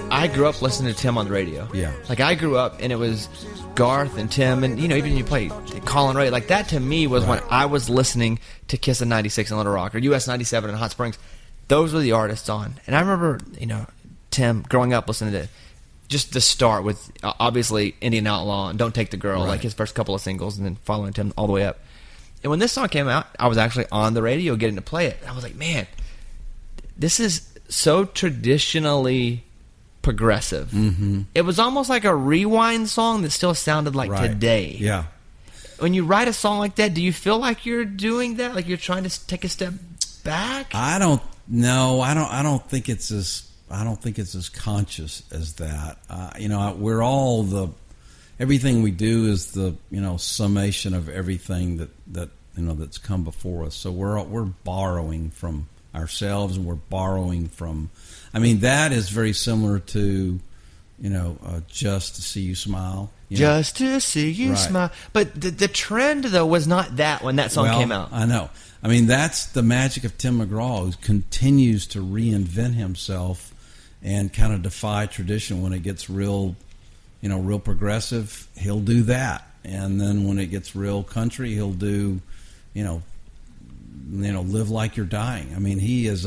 S1: I grew up listening to Tim on the radio.
S3: Yeah.
S1: Like, I grew up, and it was Garth and Tim, and, you know, even you play Colin Ray. Like, that to me was when I was listening to Kiss in 96 and Little Rock, or US 97 in Hot Springs. Those were the artists on. And I remember, you know, Tim growing up listening to just the start with, obviously, Indian Outlaw and Don't Take the Girl, like his first couple of singles, and then following Tim all the way up. And when this song came out, I was actually on the radio getting to play it. I was like, man, this is so traditionally progressive.
S3: Mm-hmm.
S1: It was almost like a rewind song that still sounded like today.
S3: Yeah.
S1: When you write a song like that, do you feel like you're doing that? Like you're trying to take a step back?
S3: I don't know. I don't think it's as conscious as that. You know, we're all everything we do is the, you know, summation of everything that you know that's come before us. So we're borrowing from ourselves, and we're borrowing from. I mean, that is very similar to, you know, Just to See You Smile.
S1: Just to see you smile. But the trend, though, was not that when that song came out.
S3: I know. I mean, that's the magic of Tim McGraw, who continues to reinvent himself and kind of defy tradition. When it gets real, you know, real progressive, he'll do that. And then when it gets real country, he'll do, you know, Live Like You're Dying. I mean, he is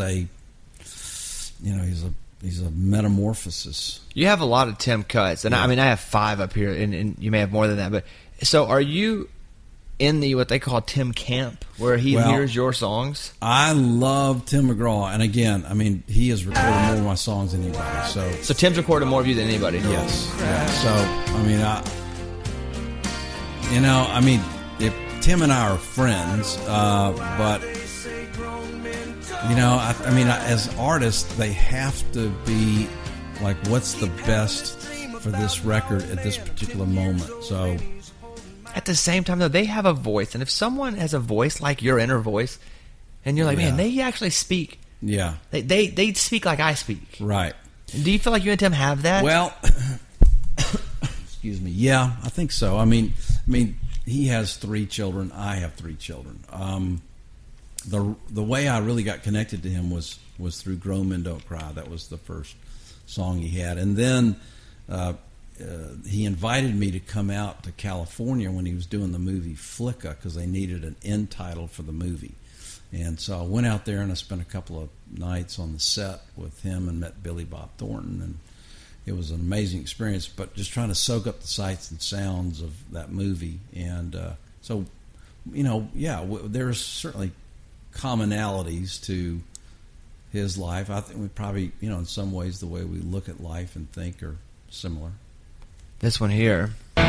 S3: he's a metamorphosis.
S1: You have a lot of Tim cuts, and I mean, I have 5 up here, and you may have more than that. But so, are you in the what they call Tim camp, where he hears your songs?
S3: I love Tim McGraw, and again, I mean, he has recorded more of my songs than anybody. So
S1: Tim's recorded more of you than anybody.
S3: Yes. Yeah. So I mean, if Tim and I are friends, but. You know, I mean, as artists, they have to be like, what's the best for this record at this particular moment? So,
S1: at the same time, though, they have a voice, and if someone has a voice like your inner voice, and you're like, man, they actually speak.
S3: Yeah,
S1: they speak like I speak.
S3: Right.
S1: Do you feel like you and Tim have that?
S3: Well, excuse me. Yeah, I think so. I mean, he has 3 children. I have 3 children. The way I really got connected to him was through Grown Men Don't Cry. That was the first song he had. And then he invited me to come out to California when he was doing the movie Flicka, because they needed an end title for the movie. And so I went out there and I spent a couple of nights on the set with him and met Billy Bob Thornton. And it was an amazing experience, but just trying to soak up the sights and sounds of that movie. And so, you know, there's certainly commonalities to his life. I think we probably, you know, in some ways the way we look at life and think are similar.
S1: This one here,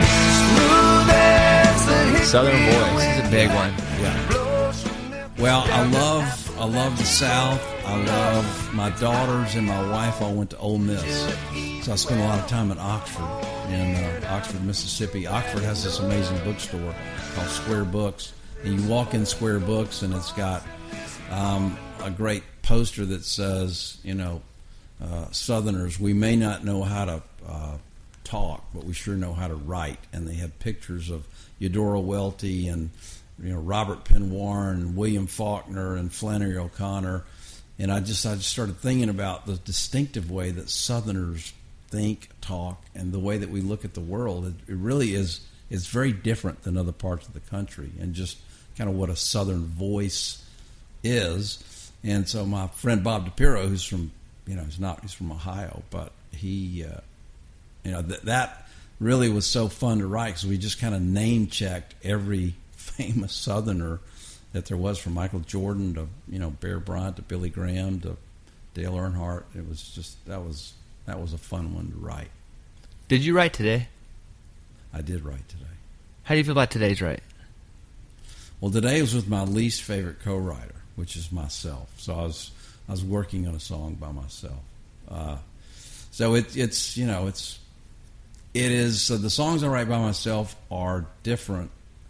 S1: Southern Voice, is a big one.
S3: Yeah. Well, I love the South. I love my daughters and my wife all went to Ole Miss, so I spent a lot of time in Oxford, Mississippi. Oxford has this amazing bookstore called Square Books. And you walk in Square Books, and it's got a great poster that says, you know, Southerners, we may not know how to talk, but we sure know how to write. And they had pictures of Eudora Welty and, you know, Robert Penn Warren and William Faulkner and Flannery O'Connor. And I just started thinking about the distinctive way that Southerners think, talk, and the way that we look at the world. It really is. It's very different than other parts of the country, and just kind of what a Southern voice is. And so my friend Bob DiPiero, who's from, you know, he's from Ohio, but he, you know, that really was so fun to write, because we just kind of name checked every famous Southerner that there was, from Michael Jordan to, you know, Bear Bryant to Billy Graham to Dale Earnhardt. It was just, that was a fun one to write.
S1: Did you write today?
S3: I did write today.
S1: How do you feel about today's write?
S3: Well, today was with my least favorite co-writer, which is myself. So I was working on a song by myself. So it's you know, it is. So the songs I write by myself are different.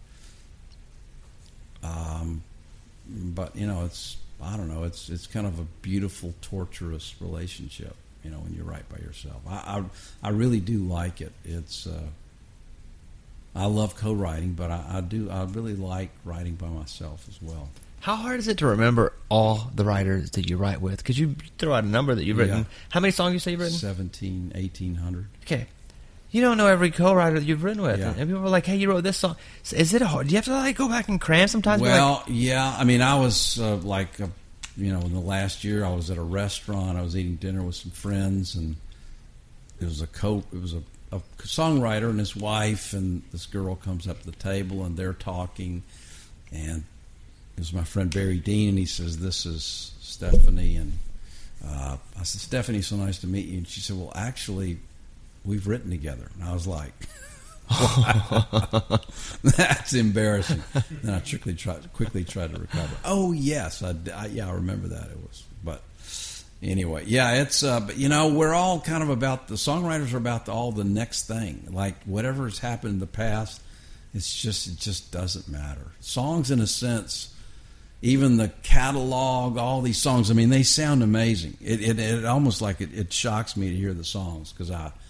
S3: But you know, I don't know. It's kind of a beautiful, torturous relationship. You know, when you write by yourself, I really do like it. It's I love co-writing, but I really like writing by myself as well.
S7: How hard is it to remember all the writers that you write with? Because you throw out a number that you've written.
S3: Yeah.
S7: How many songs you say you've written?
S3: 1,800.
S7: Okay. You don't know every co-writer that you've written with.
S3: Yeah.
S7: And people are like, hey, you wrote this song. Is it hard? Do you have to like go back and cram sometimes?
S3: Well, yeah. I mean, I was in the last year, I was at a restaurant. I was eating dinner with some friends, and it was a songwriter and his wife, and this girl comes up to the table, and they're talking, and it was my friend Barry Dean, and he says, "This is Stephanie," and I said, "Stephanie, so nice to meet you." And she said, "Well, actually, we've written together." And I was like, "That's embarrassing." Then I quickly tried to recover. Oh yes, I remember that. It was, but anyway, yeah, it's. But we're all kind of about the songwriters are about all the next thing, like whatever's happened in the past. It just doesn't matter. Songs, in a sense. Even the catalog, all these songs, I mean, they sound amazing. It almost like it shocks me to hear the songs, because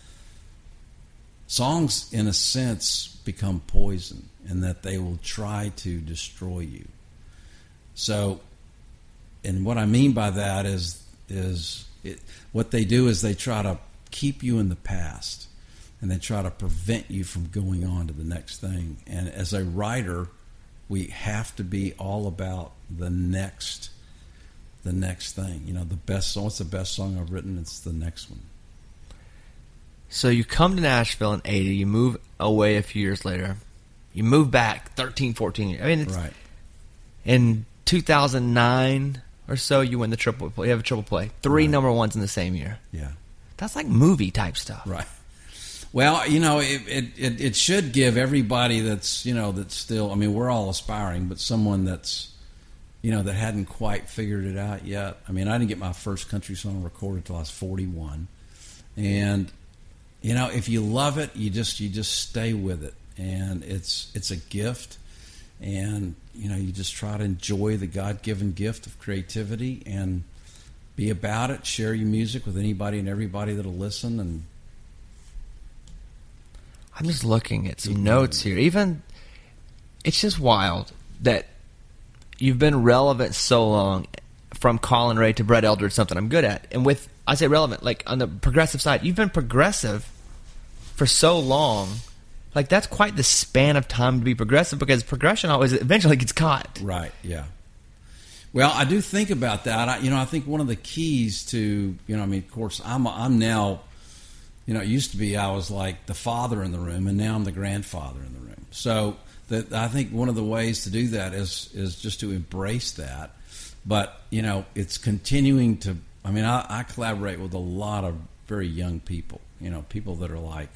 S3: songs, in a sense, become poison, and that they will try to destroy you. So, and what I mean by that is what they do is they try to keep you in the past, and they try to prevent you from going on to the next thing. And as a writer, we have to be all about the next thing. The best song. What's the best song I've written? It's the next one.
S7: So you come to Nashville in 80. You move away a few years later. You move back 13, 14 years. I mean, it's,
S3: Right.
S7: In 2009 or so, you win the triple play. You have a triple play. 3 number ones in the same year.
S3: Yeah.
S7: That's like movie type stuff.
S3: Right. Well, it should give everybody that's still, I mean, we're all aspiring, but someone that's, that hadn't quite figured it out yet. I mean, I didn't get my first country song recorded until I was 41. And, if you love it, you just stay with it. And it's a gift. And, you just try to enjoy the God-given gift of creativity and be about it. Share your music with anybody and everybody that'll listen. And
S7: I'm just looking at some notes here. Even, it's just wild that you've been relevant so long, from Colin Ray to Brett Eldredge, something I'm good at. And I say relevant, like on the progressive side, you've been progressive for so long. Like, that's quite the span of time to be progressive, because progression always eventually gets caught.
S3: Right, yeah. Well, I do think about that. I think one of the keys to, of course, I'm now, it used to be I was like the father in the room, and now I'm the grandfather in the room. So I think one of the ways to do that is just to embrace that. But, it's continuing to, I collaborate with a lot of very young people, people that are like,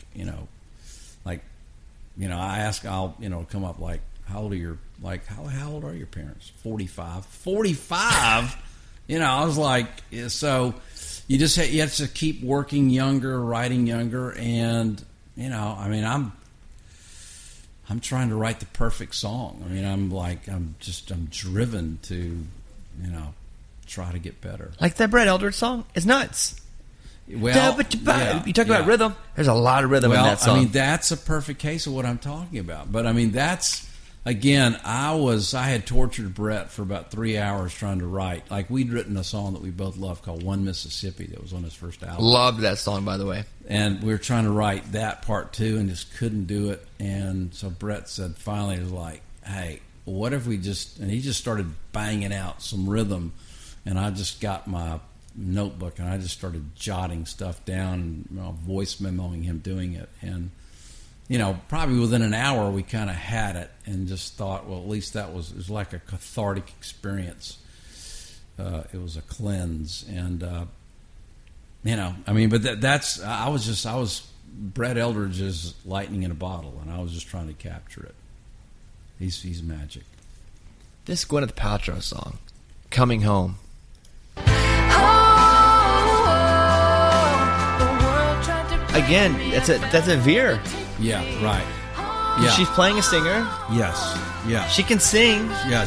S3: I ask, I'll, come up like, how old are your parents? 45. 45? I was like, so you have to keep working younger, writing younger, and, I'm trying to write the perfect song. I'm driven to, try to get better.
S7: Like that Brett Eldredge song is nuts.
S3: Well,
S7: you talk about rhythm. There's a lot of rhythm in that song.
S3: That's a perfect case of what I'm talking about. But that's, again, I had tortured Brett for about 3 hours trying to write. Like, we'd written a song that we both loved called One Mississippi that was on his first album.
S7: Loved that song, by the way.
S3: And we were trying to write that part too, and just couldn't do it. And so Brett said, finally, he was like, hey, what if we and he just started banging out some rhythm, and I just got my notebook and I just started jotting stuff down, and voice memoing him doing it. And probably within an hour we kind of had it, and just thought, well, at least it was like a cathartic experience. It was a cleanse, and but I was Brett Eldredge's lightning in a bottle, and I was just trying to capture it. He's magic.
S7: This Gwyneth Paltrow song, Coming Home. Again, that's a veer.
S3: Yeah, right. Yeah.
S7: She's playing a singer.
S3: Yes. Yeah.
S7: She can sing.
S3: Yeah.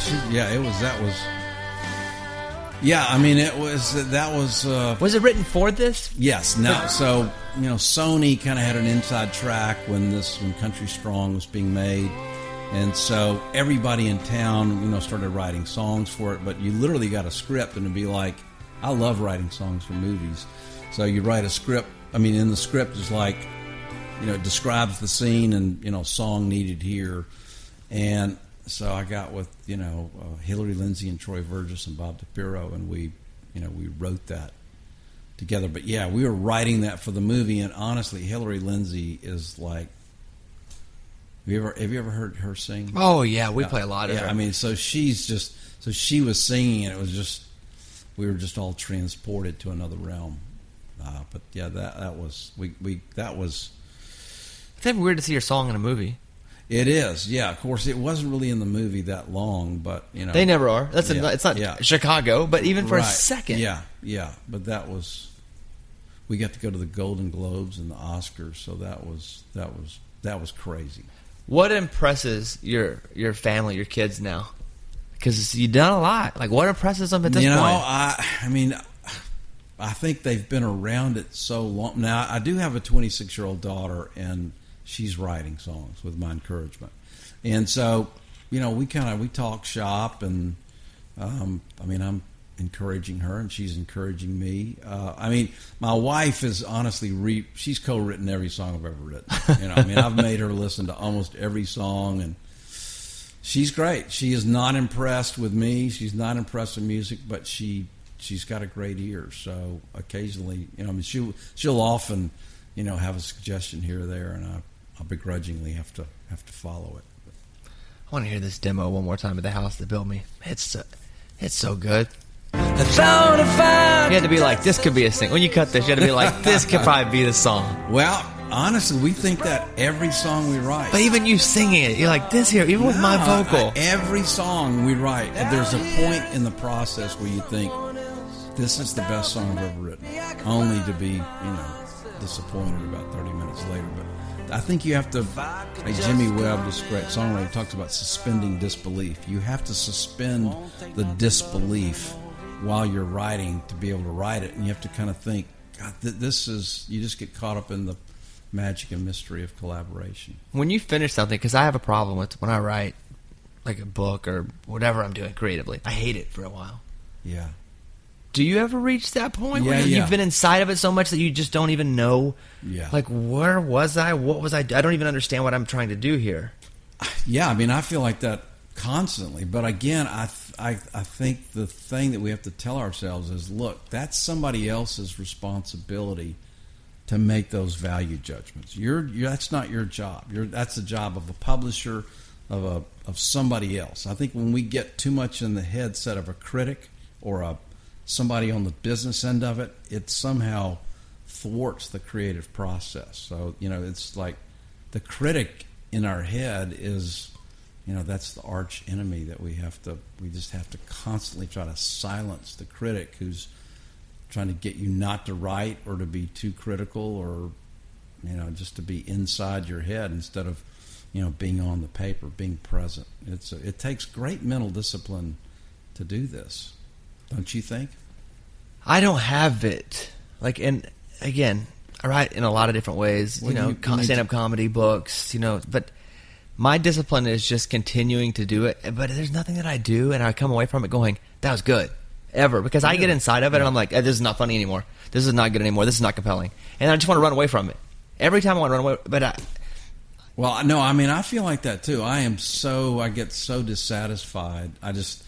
S3: That was.
S7: Was it written for this?
S3: Yes. Now, so Sony kind of had an inside track when Country Strong was being made, And so everybody in town, started writing songs for it. But you literally got a script, and it'd be like, I love writing songs for movies. So you write a script. I mean, in the script is like, it describes the scene and, song needed here. And so I got with, Hillary Lindsey and Troy Verges and Bob DePiro, and we wrote that together. But yeah, we were writing that for the movie, and honestly, Hillary Lindsey is like, have you ever heard her sing?
S7: Oh yeah, we play a lot of her.
S3: I mean, so she was singing, and it was just, we were just all transported to another realm. But yeah, that was
S7: It's even weird to see your song in a movie.
S3: It is, yeah. Of course, it wasn't really in the movie that long, but
S7: they never are. It's not Chicago, but even for a second,
S3: yeah. But that was, we got to go to the Golden Globes and the Oscars, so that was crazy.
S7: What impresses your family, your kids now? Because you've done a lot. Like, what impresses them at this point?
S3: I mean, I think they've been around it so long. Now, I do have a 26-year-old daughter, and she's writing songs with my encouragement. And so, we talk shop, and I'm encouraging her, and she's encouraging me. My wife is honestly she's co-written every song I've ever written. I've made her listen to almost every song, and she's great. She is not impressed with me. She's not impressed with music, but she's got a great ear. So occasionally, she'll often, have a suggestion here or there, and I'll begrudgingly have to follow it.
S7: I want to hear this demo one more time at the house that built me. It's so good.
S4: I thought if I
S7: You had to be like, this could be a single. When you cut this, you had to be like, this could probably be the song.
S3: Well, honestly, we think that every song we write.
S7: But even you singing it, you're like, this here, even with my vocal.
S3: Every song we write, there's a point in the process where you think, this is the best song I've ever written, only to be, disappointed about 30 minutes later. But I think you have to, like Jimmy Webb, this great songwriter, talks about suspending disbelief. You have to suspend the disbelief while you're writing to be able to write it, and you have to kind of think, God, this is, you just get caught up in the magic and mystery of collaboration.
S7: When you finish something, because I have a problem with when I write like a book or whatever I'm doing creatively, I hate it for a while.
S3: Yeah.
S7: Do you ever reach that point where
S3: Yeah.
S7: you've been inside of it so much that you just don't even know, like, where was I? What was I? I don't even understand what I'm trying to do here.
S3: Yeah, I feel like that constantly. But again, I think the thing that we have to tell ourselves is, look, that's somebody else's responsibility to make those value judgments. That's not your job. That's the job of a publisher, of somebody else. I think when we get too much in the headset of a critic or somebody on the business end of it, it somehow thwarts the creative process. So, it's like the critic in our head is, that's the arch enemy that we just have to constantly try to silence the critic who's trying to get you not to write or to be too critical or, just to be inside your head instead of, being on the paper, being present. It takes great mental discipline to do this. Don't you think?
S7: I don't have it. Like, and again, I write in a lot of different ways, stand-up comedy, books, but my discipline is just continuing to do it. But there's nothing that I do, and I come away from it going, that was good, ever. Because I get inside of it, and I'm like, this is not funny anymore. This is not good anymore. This is not compelling. And I just want to run away from it. Every time I want to run away, but
S3: Well, no, I feel like that too. I get so dissatisfied. I just,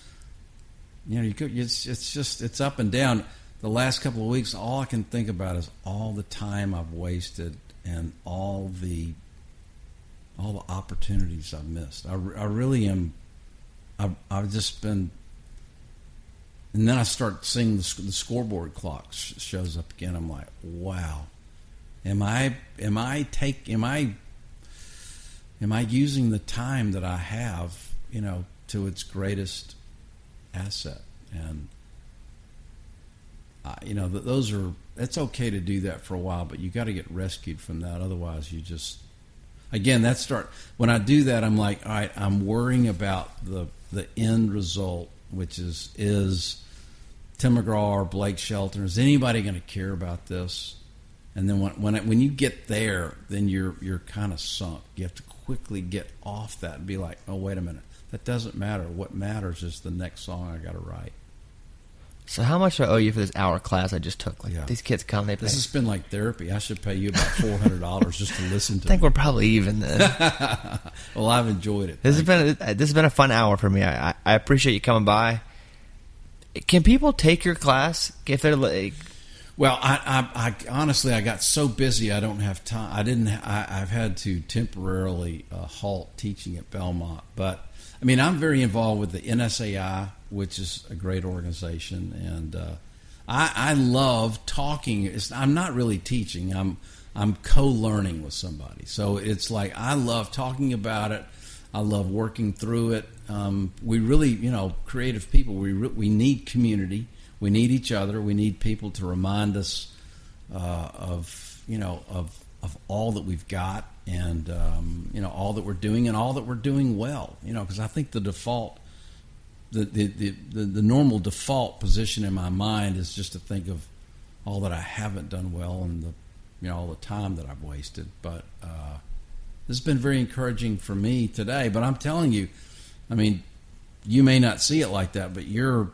S3: it's up and down. The last couple of weeks, all I can think about is all the time I've wasted and all the opportunities I've missed. I really am. I've just been, and then I start seeing the scoreboard clock shows up again. I'm like, wow, am I using the time that I have, to its greatest asset? And it's okay to do that for a while, but you got to get rescued from that. Otherwise, you just, again, when I do that, I'm like, all right, I'm worrying about the end result, which is Tim McGraw or Blake Shelton. Is anybody going to care about this? And then when you get there, then you're kind of sunk. You have to quickly get off that and be like, oh, wait a minute, that doesn't matter. What matters is the next song I got to write.
S7: So how much do I owe you for this hour class I just took? Like,
S3: Yeah.
S7: these kids come, they play.
S3: This has been like therapy. I should pay you about $400 just to listen to
S7: I think
S3: me.
S7: we're probably even then.
S3: Well, I've enjoyed it.
S7: This
S3: Thank
S7: has been a fun hour for me. I appreciate you coming by. Can people take your class if they're like?
S3: Well, I honestly, I got so busy I don't have time. I've had to temporarily halt teaching at Belmont. But I mean, I'm very involved with the NSAI, which is a great organization, and I love talking. I'm not really teaching. I'm co-learning with somebody. So it's like I love talking about it. I love working through it. We really, creative people. We need community. We need each other. We need people to remind us of all that we've got, and all that we're doing, and all that we're doing well. Because I think the default, the normal default position in my mind is just to think of all that I haven't done well, and all the time that I've wasted. But this has been very encouraging for me today. But I'm telling you, I mean, you may not see it like that, but you're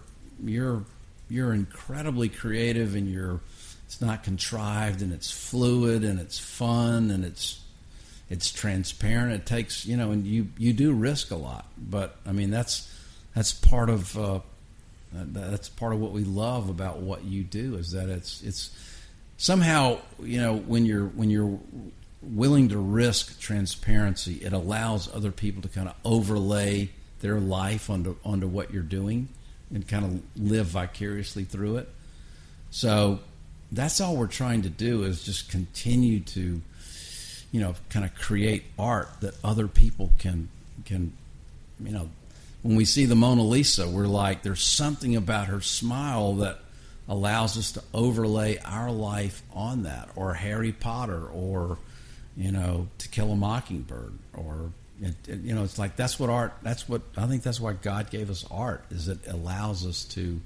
S3: incredibly creative, and it's not contrived, and it's fluid, and it's fun, and it's transparent. It takes, and you do risk a lot, but I mean that's part of what we love about what you do, is that it's somehow, when you're willing to risk transparency, it allows other people to kind of overlay their life onto what you're doing and kind of live vicariously through it. So that's all we're trying to do, is just continue to, kind of create art that other people can, when we see the Mona Lisa, we're like, there's something about her smile that allows us to overlay our life on that, or Harry Potter, or, To Kill a Mockingbird, or, it's like, that's what art, I think that's why God gave us art, is it allows us to,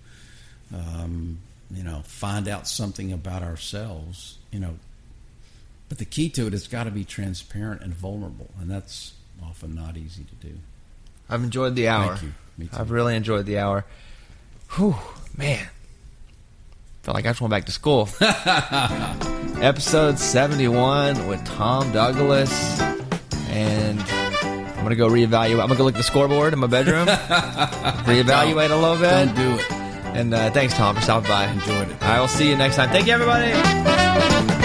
S3: find out something about ourselves, but the key to it has got to be transparent and vulnerable, and that's often not easy to do.
S7: I've enjoyed the hour.
S3: Thank you. Me too.
S7: I've really enjoyed the hour. Whew, man. Felt like I just went back to school. Episode 71 with Tom Douglas. And I'm going to go reevaluate. I'm going to go look at the scoreboard in my bedroom. Reevaluate a little bit.
S3: Don't do it.
S7: And thanks, Tom, for stopping by.
S3: Enjoyed it.
S7: I will see you next time. Thank you, everybody.